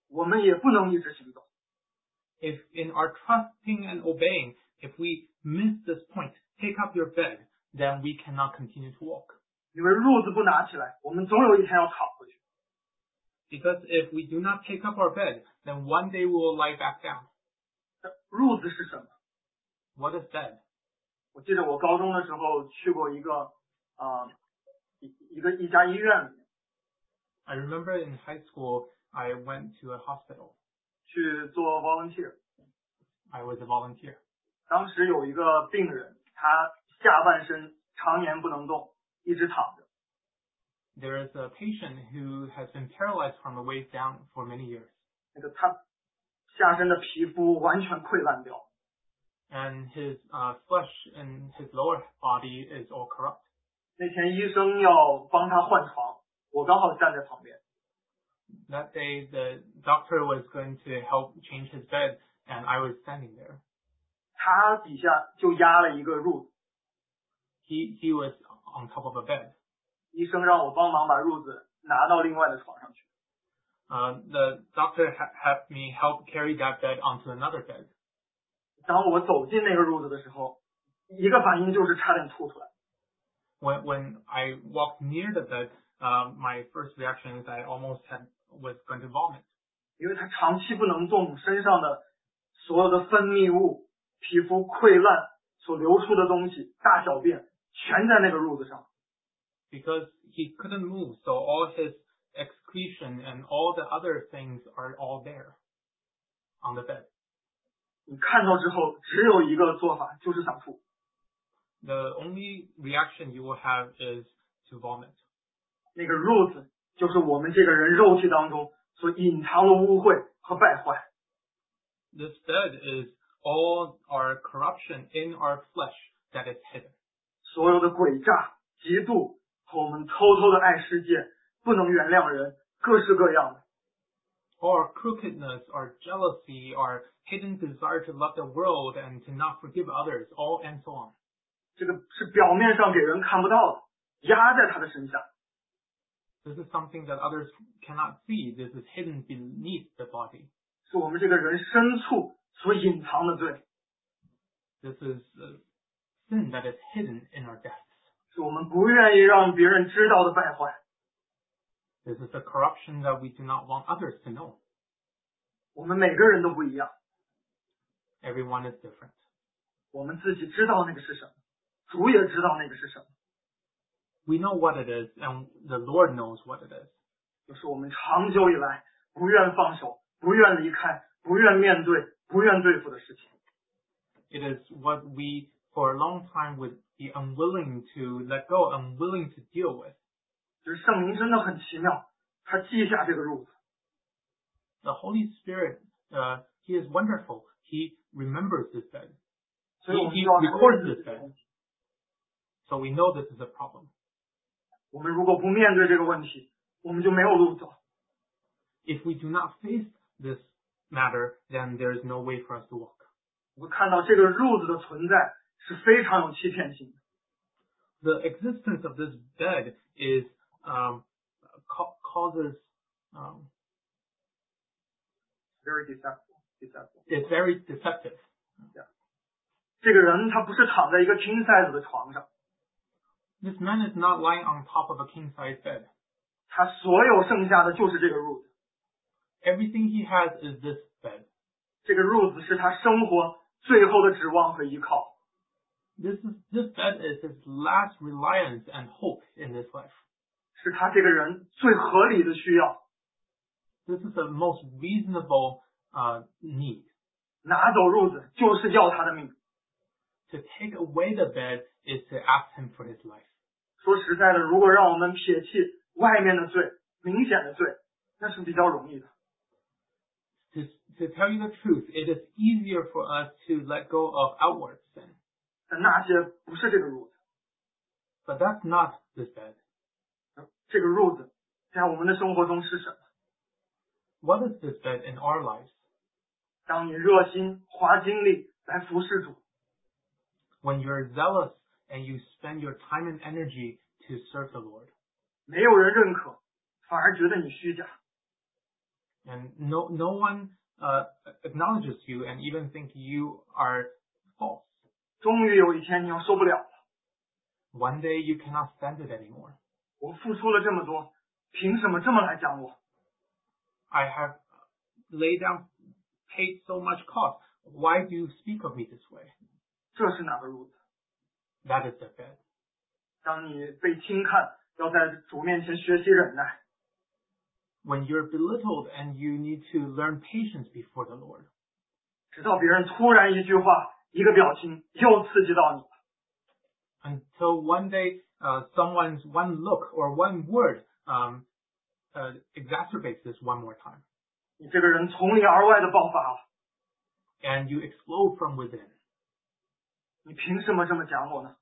我们也不能一直行走。 If in our trusting and obeying, if we miss this point, take up your bed, then we cannot continue to walk. 因为褥子不拿起来，我们总有一天要躺回去。 Because if we do not take up our bed, then one day we will lie back down. 褥子是什么？ What is bed? 我记得我高中的时候去过一个啊、呃、一一个一家医院里面。 I remember in high school, I went to a hospital. 去做 volunteer。 I was a volunteer. 当时有一个病人，他下半身常年不能动，一直躺着。 There is a patient who has been paralyzed from the waist down for many years. 那个他下身的皮肤完全溃烂掉。 And his uh, flesh and his lower body is all corrupt. 那天医生要帮他换床，我刚好站在旁边。 That day, the doctor was going to help change his bed, and I was standing there. 他底下就压了一个褥子。 He he was on top of a bed. 医生让我帮忙把褥子拿到另外的床上去。 Uh, the doctor ha- helped me help carry that bed onto another bed. 当我走进那个褥子的时候，一个反应就是差点吐出来。 When when I walked near the bed, uh, my first reaction is I almost had was going to vomit. 因为他长期不能动，身上的所有的分泌物、皮肤溃烂所流出的东西、大小便全在那个褥子上。 Because he couldn't move, so all his excretion and all the other things are all there on the bed. 你看到之后，只有一个做法，就是想吐。 The only reaction you will have is to vomit. 那个褥子就是我们这个人肉体当中所隐藏的污秽和败坏。 This bed is all our corruption in our flesh that is hidden. 所有的诡诈、嫉妒和我们偷偷的爱世界、不能原谅人，各式各样的。 Our crookedness, our jealousy, our hidden desire to love the world and to not forgive others, all and so on. 这个是表面上给人看不到的，压在他的身下。 This is something that others cannot see. This is hidden beneath the body. 是我们这个人深处所隐藏的罪。 This is a sin that is hidden in our depths. 是我们不愿意让别人知道的败坏。 This is a corruption that we do not want others to know. 我们每个人都不一样。 Everyone is different. 我们自己知道那个是什么，主也知道那个是什么。 We know what it is, and the Lord knows what it is. 就是我们长久以来不愿放手、不愿离开、不愿面对、不愿对付的事情。 It is what we, for a long time, would be unwilling to let go, unwilling to deal with. 就是圣灵真的很奇妙，他记下这个褥子。 The Holy Spirit, uh, He is wonderful. He remembers this bed. 所以我们 He 需要 records this bed. So we know this is a problem. 我们如果不面对这个问题，我们就没有路走。 If we do not face this matter, then there is no way for us to walk. 我们看到这个褥子的存在是非常有欺骗性的。 The existence of this bed is um, ca- causes um, Very deceptive, deceptive. it's very deceptive. 这个人他不是躺在一个 king size 的床上， This man is not lying on top of a king-size bed. 他所有剩下的就是这个褥子。 Everything he has is this bed. 这个褥子是他生活最后的指望和依靠。 This is this bed is his last reliance and hope in this life. 是他这个人最合理的需要。 This is the most reasonable uh, need. 拿走褥子就是要他的命。 To take away the bed is to ask him for his life. 说实在的，如果让我们撇弃外面的罪、明显的罪，那是比较容易的。 To, to tell you the truth, it is easier for us to let go of outward sin. 但那些不是这个褥子。 But that's not this bed. 这个褥子在我们的生活中是什么？ What is this bed in our lives? 当你热心花精力来服侍主， When you're zealous and you spend your time and energy to serve the Lord. 没有人认可，反而觉得你虚假。 And no, no one uh, acknowledges you and even think you are false. 终于有一天你要受不了了。 One day you cannot stand it anymore. 我付出了这么多，凭什么这么来讲我？ I have laid down, paid so much cost. Why do you speak of me this way? 这是哪个路子？ That is the bed. 当你被轻看，要在主面前学习忍耐。 When you're belittled and you need to learn patience before the Lord. 直到别人突然一句话、一个表情又刺激到你了。 Until one day, uh, someone's one look or one word um, uh, exacerbates this one more time. 你这个人从里而外的爆发了。 And you explode from within. 你凭什么这么讲我呢？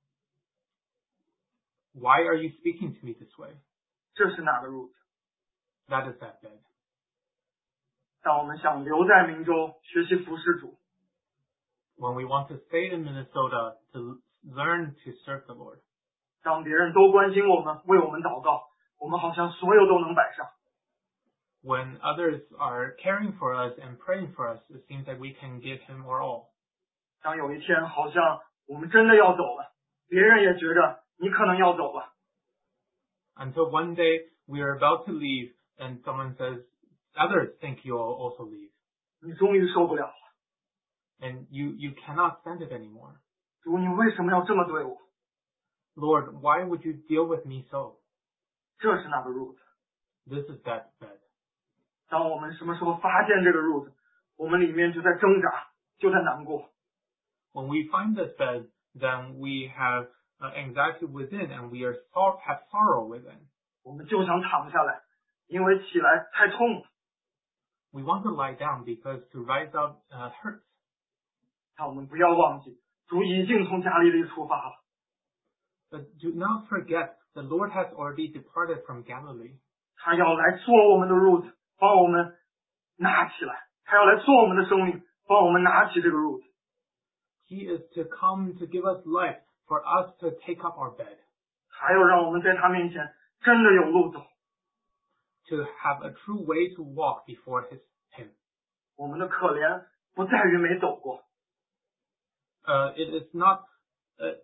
Why are you speaking to me this way? 这是哪个路子？ That is that bed. 当我们想留在明州学习服侍主， When we want to stay in Minnesota to learn to serve the Lord. 当别人都关心我们，为我们祷告，我们好像所有都能摆上。 When others are caring for us and praying for us, it seems like we can give Him our all. 当有一天好像我们真的要走了，别人也觉得你可能要走了。 Until one day we are about to leave and someone says, others think you'll also leave. 你终于受不了了。 And you, you cannot stand it anymore. 主，你为什么要这么对我？ Lord, why would you deal with me so? 这是哪个 root？ This is that bed. 当我们什么时候发现这个 root， 我们里面就在挣扎，就在难过。 When we find this bed, then we have uh, anxiety within and we are sor- have sorrow within. 我们就想躺下来，因为起来太痛了。 We want to lie down because to rise up uh, hurts. 但我们不要忘记，主已经从加利利出发了。 But do not forget, the Lord has already departed from Galilee. 他要来做我们的 root， 帮我们拿起来。他要来做我们的生命，帮我们拿起这个 root。 He is to come to give us life, for us to take up our bed. 还要让我们在他面前真的有路走。 To have a true way to walk before his, Him. 我们的可怜不在于没走过， Uh, it is not, uh,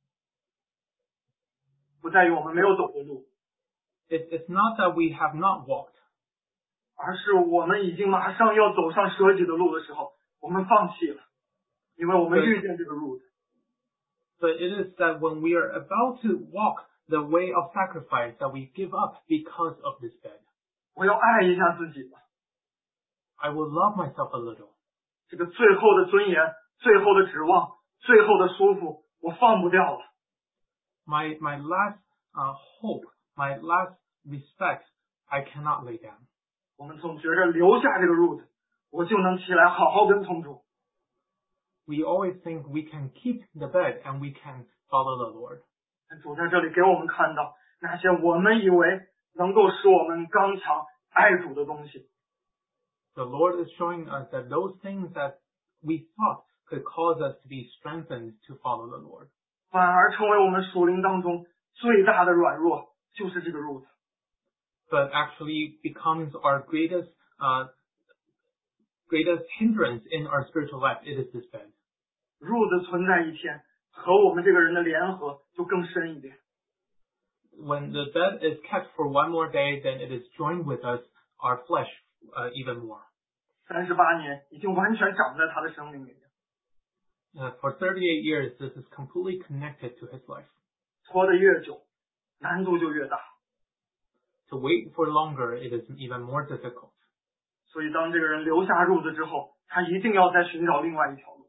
不在于我们没有走过路， it, it's not that we have not walked. 而是我们已经马上要走上舍己的路的时候，我们放弃了，因为我们遇见这个 root。 But it is that when we are about to walk the way of sacrifice, that we give up because of this bed. 我要爱一下自己吧， I will love myself a little. 这个最后的尊严、最后的指望、最后的舒服，我放不掉了。 My, my last uh, hope, my last respect, I cannot lay down. 我们总觉着留下这个 root， 我就能起来好好跟从主。 We always think we can keep the bed and we can follow the Lord. 但主在这里给我们看到那些我们以为能够使我们刚强爱主的东西， The Lord is showing us that those things that we thought could cause us to be strengthened to follow the Lord, 反而成为我们属灵当中最大的软弱，就是这个 root。 but actually becomes our greatest, uh, greatest hindrance in our spiritual life. It is this bed. root 存在一天，和我们这个人的联合就更深一点。 When the bed is kept for one more day, then it is joined with us, our flesh, uh, even more. 三十八年已经完全长在他的生命里面， Uh, for thirty-eight years, this is completely connected to his life. 拖得越久，难度就越大。 To wait for longer, it is even more difficult. 所以当这个人留下 root 之后，他一定要再寻找另外一条路。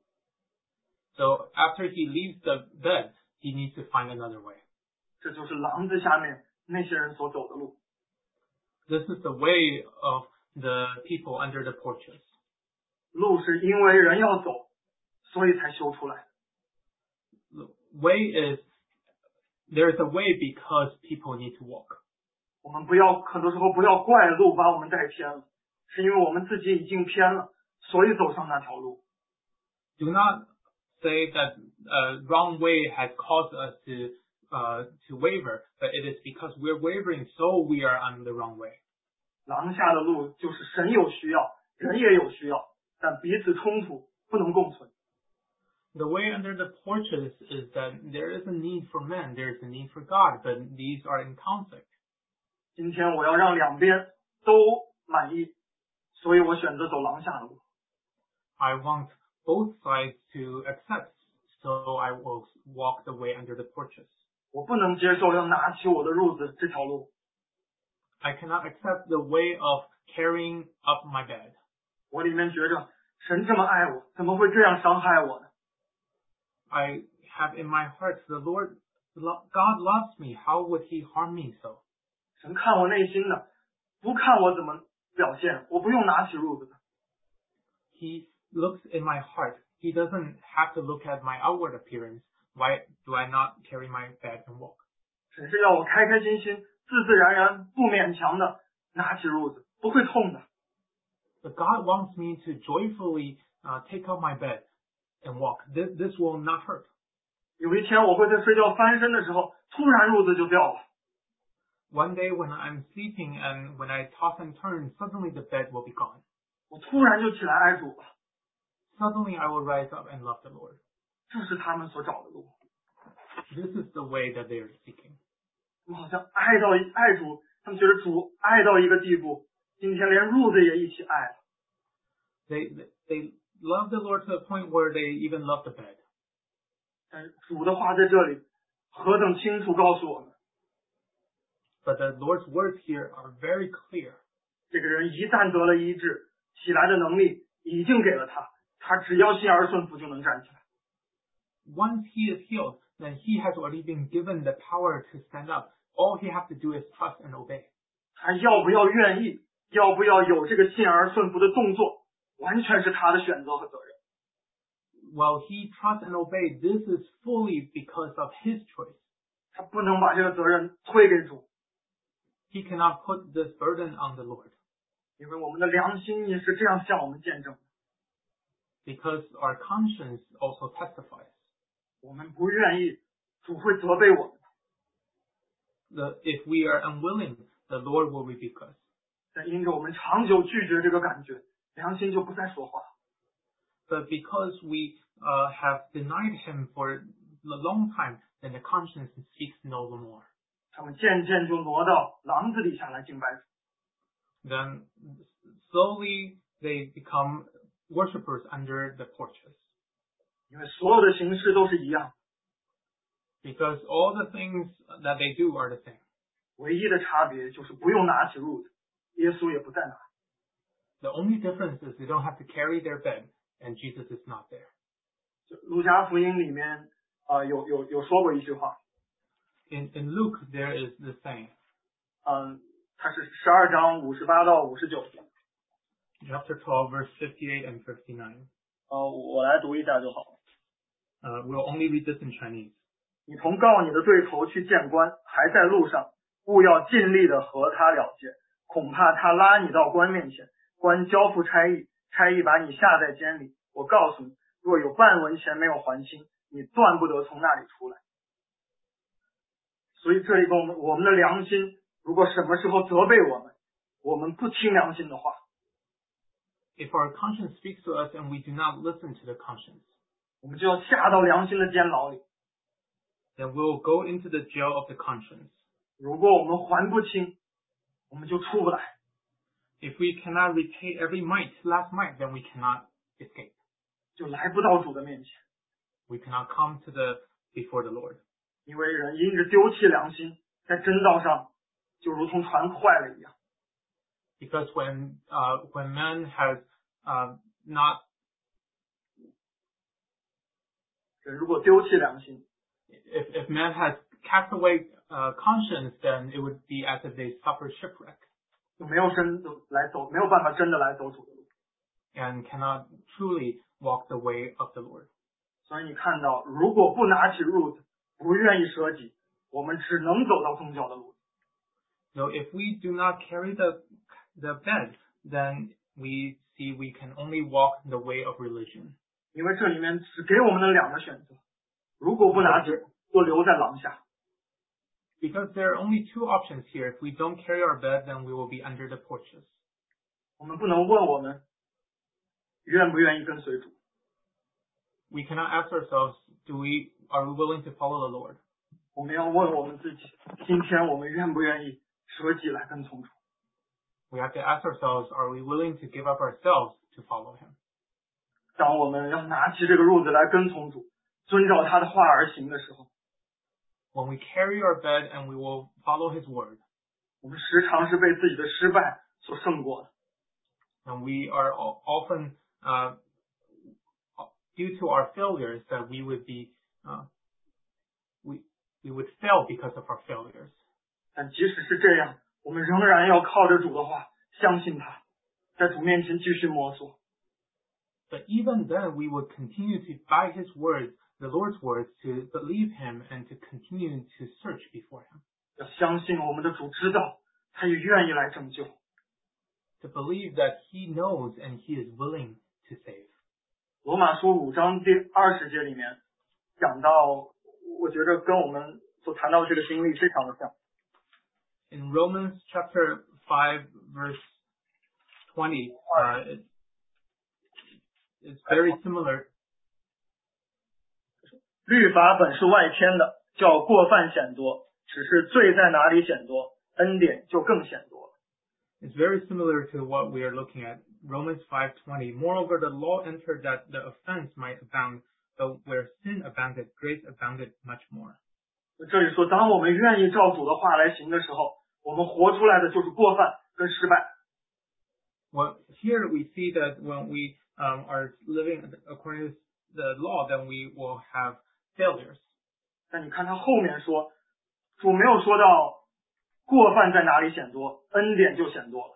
So after he leaves the bed, he needs to find another way. 这就是廊子下面那些人所走的路。 This is the way of the people under the porches. 路是因为人要走，所以才修出来。 The way is, there is a way because people need to walk. 我们不要，很多时候不要怪路把我们带偏了，是因为我们自己已经偏了，所以走上那条路。 Do not say that a wrong way has caused us to uh, to waver, but it is because we're wavering, so we are on the wrong way. 廊下的路就是神有需要，人也有需要，但彼此冲突，不能共存。 The way under the porches is that there is a need for men, there is a need for God, but these are in conflict. 今天我要让两边都满意，所以我选择走廊下的路。 I want both sides to accept, so I will walk the way under the porches. 我不能接受要拿起我的褥子这条路。 I cannot accept the way of carrying up my bed. 我里面觉着神这么爱我，怎么会这样伤害我呢？ I have in my heart, the Lord, God loves me. How would He harm me so? 神看我内心的，不看我怎么表现，我不用拿起褥子的。 He looks in my heart. He doesn't have to look at my outward appearance. Why do I not carry my bed and walk? 神是要我开开心心、自自然然、不勉强的拿起褥子，不会痛的。 But God wants me to joyfully uh, take up my bed and walk. This, this will not hurt. 有一天我会在睡觉翻身的时候，突然褥子就掉了。 One day when I'm sleeping and when I toss and turn, suddenly the bed will be gone. 我突然就起来爱主了。 Suddenly I will rise up and love the Lord. 这是他们所找的路。 This is the way that they are seeking. 他们好像爱到爱主，他们觉得主爱到一个地步，今天连褥子也一起爱了。 They, they, they love the Lord to the point where they even love the bed. 但是主的话在这里何等清楚告诉我们。 But the Lord's words here are very clear. 这个人一旦得了医治，起来的能力已经给了他，他只要信而顺服就能站起来。 Once he is healed, then he has already been given the power to stand up. All he has to do is trust and obey. 他要不要愿意，要不要有这个信而顺服的动作，完全是他的选择和责任。 While he trusts and obeys, this is fully because of his choice. 他不能把这个责任推给主。 He cannot put this burden on the Lord. 因为我们的良心也是这样向我们见证的。 Because our conscience also testifies. 我们不愿意，主会责备我们。 The, if we are unwilling, the Lord will rebuke us. 但因着我们长久拒绝这个感觉，良心就不再说话。 But because we uh, have denied him for a long time, then the conscience speaks no more. 他们渐渐就挪到廊子底下来敬拜主。 Then slowly they become worshippers under the porches. 因为所有的形式都是一样。 Because all the things that they do are the same. 唯一的差别就是不用拿起褥子，耶稣也不再拿。 The only difference is they don't have to carry their bed, and Jesus is not there. 路加福音里面啊、呃、有有有说过一句话。 In in Luke there is the saying. 嗯，它是十二章五十八到五十九节。 Chapter twelve, verse fifty-eight and fifty-nine. 呃，我来读一下就好了。 Uh, we'll only read this in Chinese. 你同告你的对头去见官，还在路上，务要尽力的和他了结，恐怕他拉你到官面前，官交付差役，差役把你下在监里。我告诉你，若有半文钱没有还清，你断不得从那里出来。所以这里跟我们我们的良心，如果什么时候责备我们，我们不听良心的话。 If our conscience speaks to us and we do not listen to the conscience, 我们就要下到良心的监牢里。 then we will go into the jail of the conscience. 如果我们还不清，我们就出不来。 If we cannot repay every mite, last mite, then we cannot escape. 就来不到主的面前。 We cannot come to the before the Lord. 因为人因着丢弃良心，在真道上就如同船坏了一样。 Because when uh, when man has uh, not 人如果丢弃良心， if if man has cast away uh, conscience, then it would be as if they suffer shipwreck. 就没有真的来走，没有办法真的来走主的路。 And cannot truly walk the way of the Lord. 所以你看到，如果不拿起褥子，不愿意舍己，我们只能走到宗教的路。 So if we do not carry the the bed, then we see we can only walk the way of religion. 因为这里面只给我们的两个选择，如果不拿起，就留在廊下。 Because there are only two options here. If we don't carry our bed, then we will be under the porches. 我们不能问我们愿不愿意跟随主。 We cannot ask ourselves, do we, are we willing to follow the Lord? 我们要问我们自己，今天我们愿不愿意舍己来跟从主？ We have to ask ourselves, are we willing to give up ourselves to follow Him? 当我们要拿起这个褥子来跟从主，遵照他的话而行的时候， When we carry our bed and we will follow His word, 我们时常是被自己的失败所胜过的。 and we are often, uh, due to our failures, that we would be, uh, we we would fail because of our failures. 但即使是这样，我们仍然要靠着主的话，相信他，在主面前继续摸索。 But even then, we would continue to, by His words, the Lord's words, to believe Him and to continue to search before Him. 要相信我们的主知道，他也愿意来拯救。 To believe that He knows and He is willing to save. 罗马书五章第二十节里面讲到，我觉得跟我们所谈到的这个经历非常的像。 In Romans chapter five, verse twenty, uh, it, it's very similar. 律法本是外添的，叫过犯显多，只是罪在哪里显多，恩典就更显多了。 It's very similar to what we are looking at. Romans five twenty. Moreover, the law entered that the offense might abound, but where sin abounded, grace abounded much more. 这里说，当我们愿意照主的话来行的时候，我们活出来的就是过犯跟失败。 Well, here we see that when we um, are living according to the law, then we will have failures. 但你看他后面说，主没有说到过犯在哪里显多，恩典就显多了。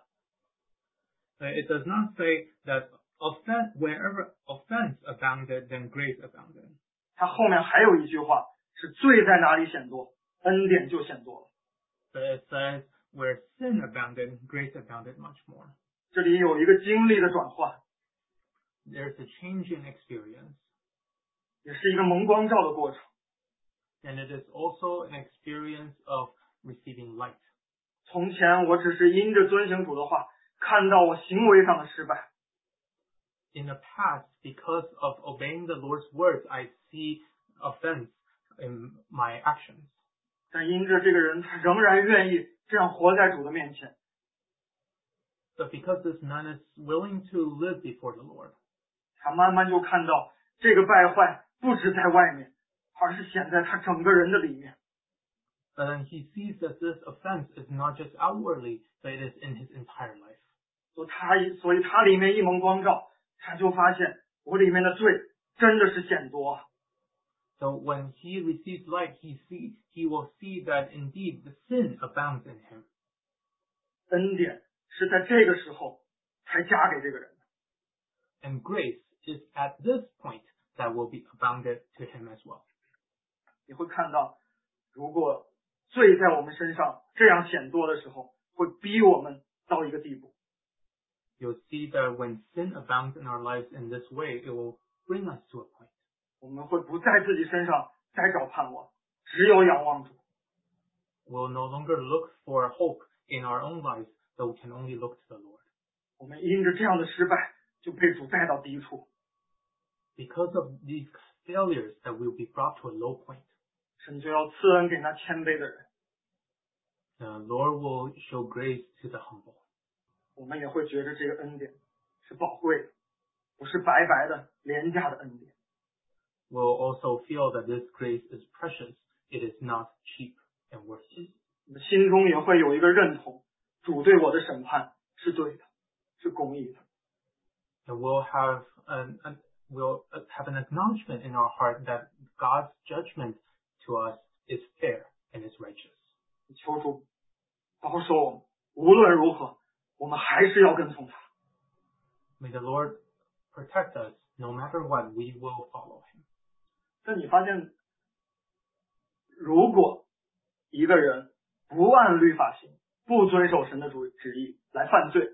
It does not say that offense, wherever offense abounded, then grace abounded. 他后面还有一句话是罪在哪里显多，恩典就显多了。 But it says where sin abounded, grace abounded much more. 这里有一个经历的转换， There's a change in experience. 也是一个蒙光照的过程。 And it is also an experience of receiving light. 从前我只是因着遵行主的话，看到我行为上的失败。 In the past, because of obeying the Lord's words, I see offense in my actions. 但因着这个人他仍然愿意这样活在主的面前， But because this man is willing to live before the Lord, 他慢慢就看到这个败坏不止在外面，而是显在他整个人的里面。 but then he sees that this offense is not just outwardly, but it is in his entire life. 所以他所以他里面一蒙光照，他就发现我里面的罪真的是显多啊。 So when he receives light, he see he will see that indeed the sin abounds in him. 恩典是在这个时候才加给这个人的。 And grace is at this point that will be abounded to him as well. 你会看到，如果罪在我们身上这样显多的时候，会逼我们到一个地步。 You'll see that when sin abounds in our lives in this way, it will bring us to a point. 我们会不在自己身上再找盼望，只有仰望主。 We'll no longer look for hope in our own lives, but we can only look to the Lord. 我们因着这样的失败，就被主带到低处。 Because of these failures, that we'll be brought to a low point. 神就要赐恩给那谦卑的人。 The Lord will show grace to the humble. 我们也会觉得这个恩典是宝贵的，不是白白的廉价的恩典。 We'll also feel that this grace is precious. It is not cheap and worthless. 我们心中也会有一个认同，主对我的审判是对的，是公义的。 And we'll have an, an we'll have an acknowledgement in our heart that God's judgment to us is fair and is righteous. 求主保守我们，无论如何，我们还是要跟从他。 May the Lord protect us. No matter what, we will follow him. 但你发现，如果一个人不按律法行，不遵守神的主旨意来犯罪，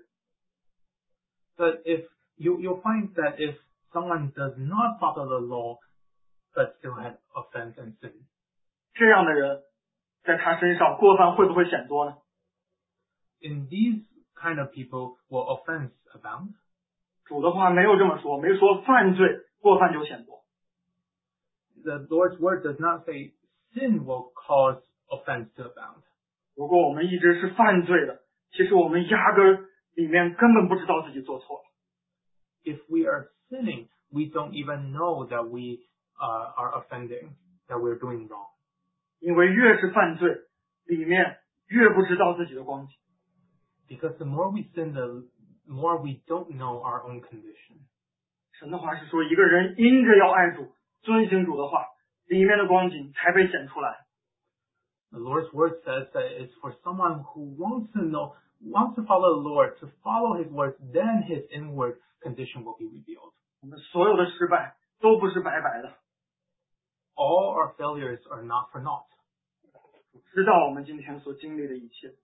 But if you, you'll find that if someone does not follow the law, but still had offense and sin, 这样的人在他身上过犯会不会显多呢？ In these kind of people, will offense abound? 主的话没有这么说，没说犯罪过犯就显多。 The Lord's word does not say sin will cause offense to abound. 如果我们一直是犯罪的，其实我们压根儿里面根本不知道自己做错了。 If we are sinning, we don't even know that we uh, are offending, that we're doing wrong. 因为越是犯罪，里面越不知道自己的光景。 Because the more we sin, the more we don't know our own condition. 神的话是说，一个人因着要爱主、遵行主的话，里面的光景才被显出来。 The Lord's word says that it's for someone who wants to know, wants to follow the Lord, to follow His words, then His inward condition will be revealed. 我们所有的失败都不是白白的。 All our failures are not for naught. 主知道我们今天所经历的一切，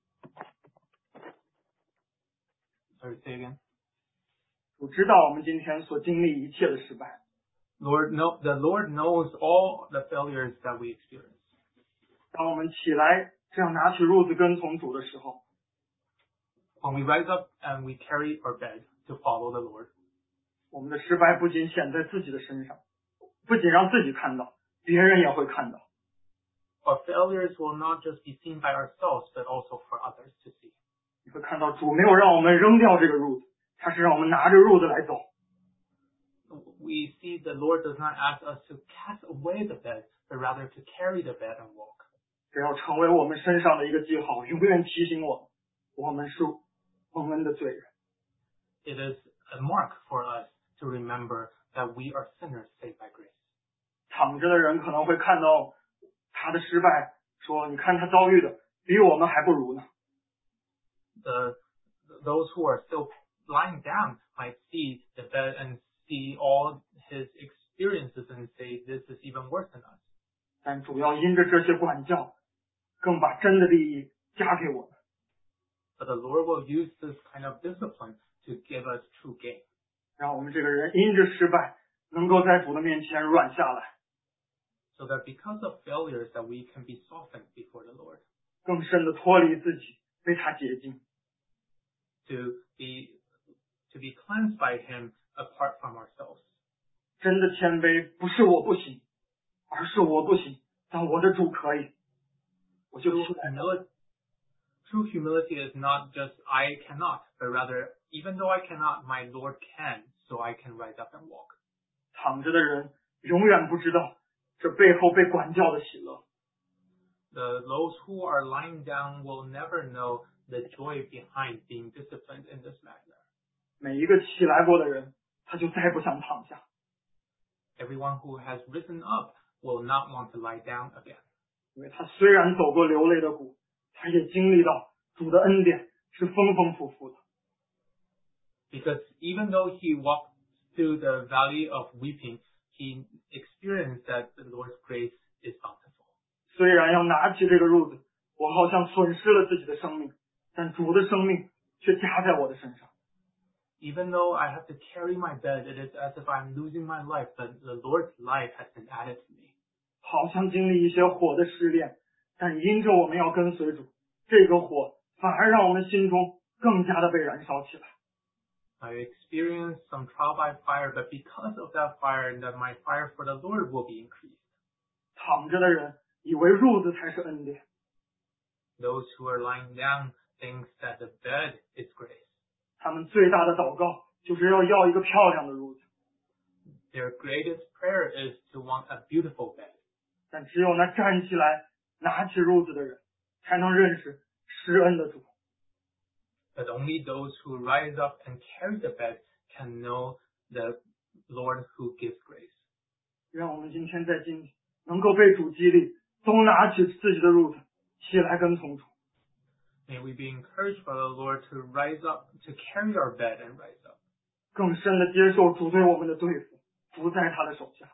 Sorry, say again. 主知道我们今天所经历一切的失败。 Lord, no, the Lord knows all the failures that we experience. 当我们起来这样拿起褥子跟从主的时候， When we rise up and we carry our bed to follow the Lord, 我们的失败不仅显在自己的身上，不仅让自己看到，别人也会看到。 our failures will not just be seen by ourselves, but also for others to see. 你会看到主没有让我们扔掉这个褥子，他是让我们拿着褥子来走。 We see the Lord does not ask us to cast away the bed, but rather to carry the bed and walk. 这要成为我们身上的一个记号，永远提醒我们，我们是蒙恩的罪人。 It is a mark for us to remember that we are sinners saved by grace. 躺着的人可能会看到他的失败，说：“你看他遭遇的比我们还不如呢。” The those who are still lying down might see the bed and see all his experiences and say, "This is even worse than us." 但主要因着这些管教，更把真的利益加给我们。 But the Lord will use this kind of discipline to give us true gain. 让我们这个人因着失败，能够在主的面前软下来， So that because of failures that we can be softened before the Lord. 更深的脱离自己，被他洁净。 To be to be cleansed by Him apart from ourselves. 真的谦卑不是我不行，而是我不行，但我的主可以。我就 True 起来了。 humility, true humility is not just I cannot, but rather even though I cannot, my Lord can, so I can rise up and walk. 躺着的人永远不知道这背后被管教的喜乐。 The those who are lying down will never know the joy behind being disciplined in this manner. 每一个起来过的人，他就再不想躺下， Everyone who has risen up will not want to lie down again. 因为他虽然走过流泪的谷，他也经历到主的恩典是丰丰富富的。 Because even though he walked through the valley of weeping, he experienced that the Lord's grace is bountiful. 虽然要拿起这个褥子，我好像损失了自己的生命，但主的生命却加在我的身上。 Even though I have to carry my bed, it is as if I'm losing my life, but the Lord's life has been added to me. 好像经历一些火的试炼，但因着我们要跟随主，这个火反而让我们心中更加的被燃烧起来。 I experienced some trial by fire, but because of that fire, that my fire for the Lord will be increased. 躺着的人以为褥子才是恩典， Those who are lying down think that the bed is grace. 他们最大的祷告就是要要一个漂亮的褥子， Their greatest prayer is to want a beautiful bed. 但只有那站起来拿起褥子的人，才能认识施恩的主。 But only those who rise up and carry the bed can know the Lord who gives grace. 让我们今天在今天能够被主激励，都拿起自己的褥子起来跟从主。 May we be encouraged by the Lord to rise up, to carry our bed and rise up. 更深的接受主对我们的对付，不在他的手下。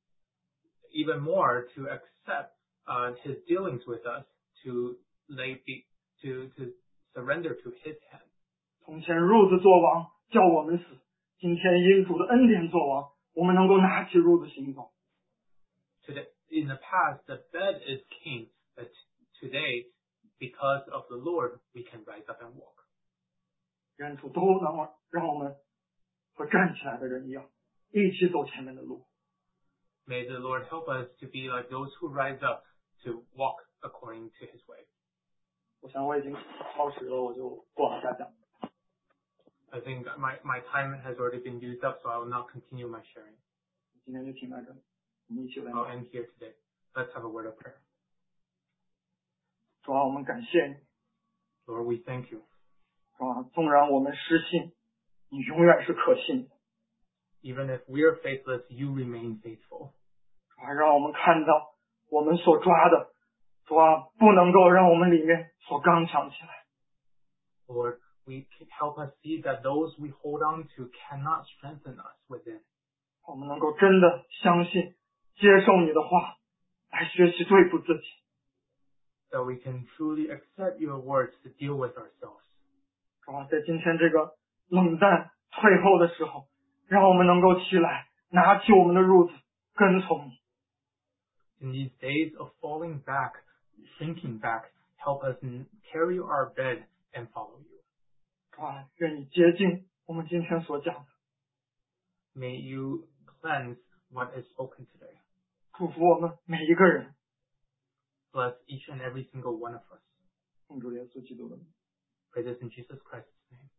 Even more to accept uh, His dealings with us, to lay be, to to surrender to His hand. 从前褥子作王，叫我们死；今天因主的恩典作王，我们能够拿起褥子行走。 Today, in the past, the bed is king, but today today, because of the Lord, we can rise up and walk. 愿主都能让我们和站起来的人一样，一起走前面的路。 May the Lord help us to be like those who rise up to walk according to His way. 我想我已经超时了，我就不往下讲。 I think my, my time has already been used up, so I will not continue my sharing. 今天就停在这里，我们一起来。 I'll end here today. Let's have a word of prayer. 主啊，我们感谢你。 Lord, we thank you. 主啊，纵然我们失信，你永远是可信的。 Even if we are faithless, you remain faithful. 主啊，让我们看到我们所抓的，主啊，不能够让我们里面所刚强起来。 Lord, we can help us see that those we hold on to cannot strengthen us within. 我们能够真的相信、接受你的话，来学习对付自己。 That we can truly accept your words to deal with ourselves. 主啊，在今天这个冷淡退后的时候，让我们能够起来，拿起我们的褥子，跟从你。 In these days of falling back, shrinking back, help us carry our bed and follow you. 主啊，愿你洁净我们今天所讲的。 May you cleanse what is spoken today. 祝福我们每一个人。 Bless each and every single one of us. 奉主耶稣基督的名。 Pray this in Jesus Christ's name.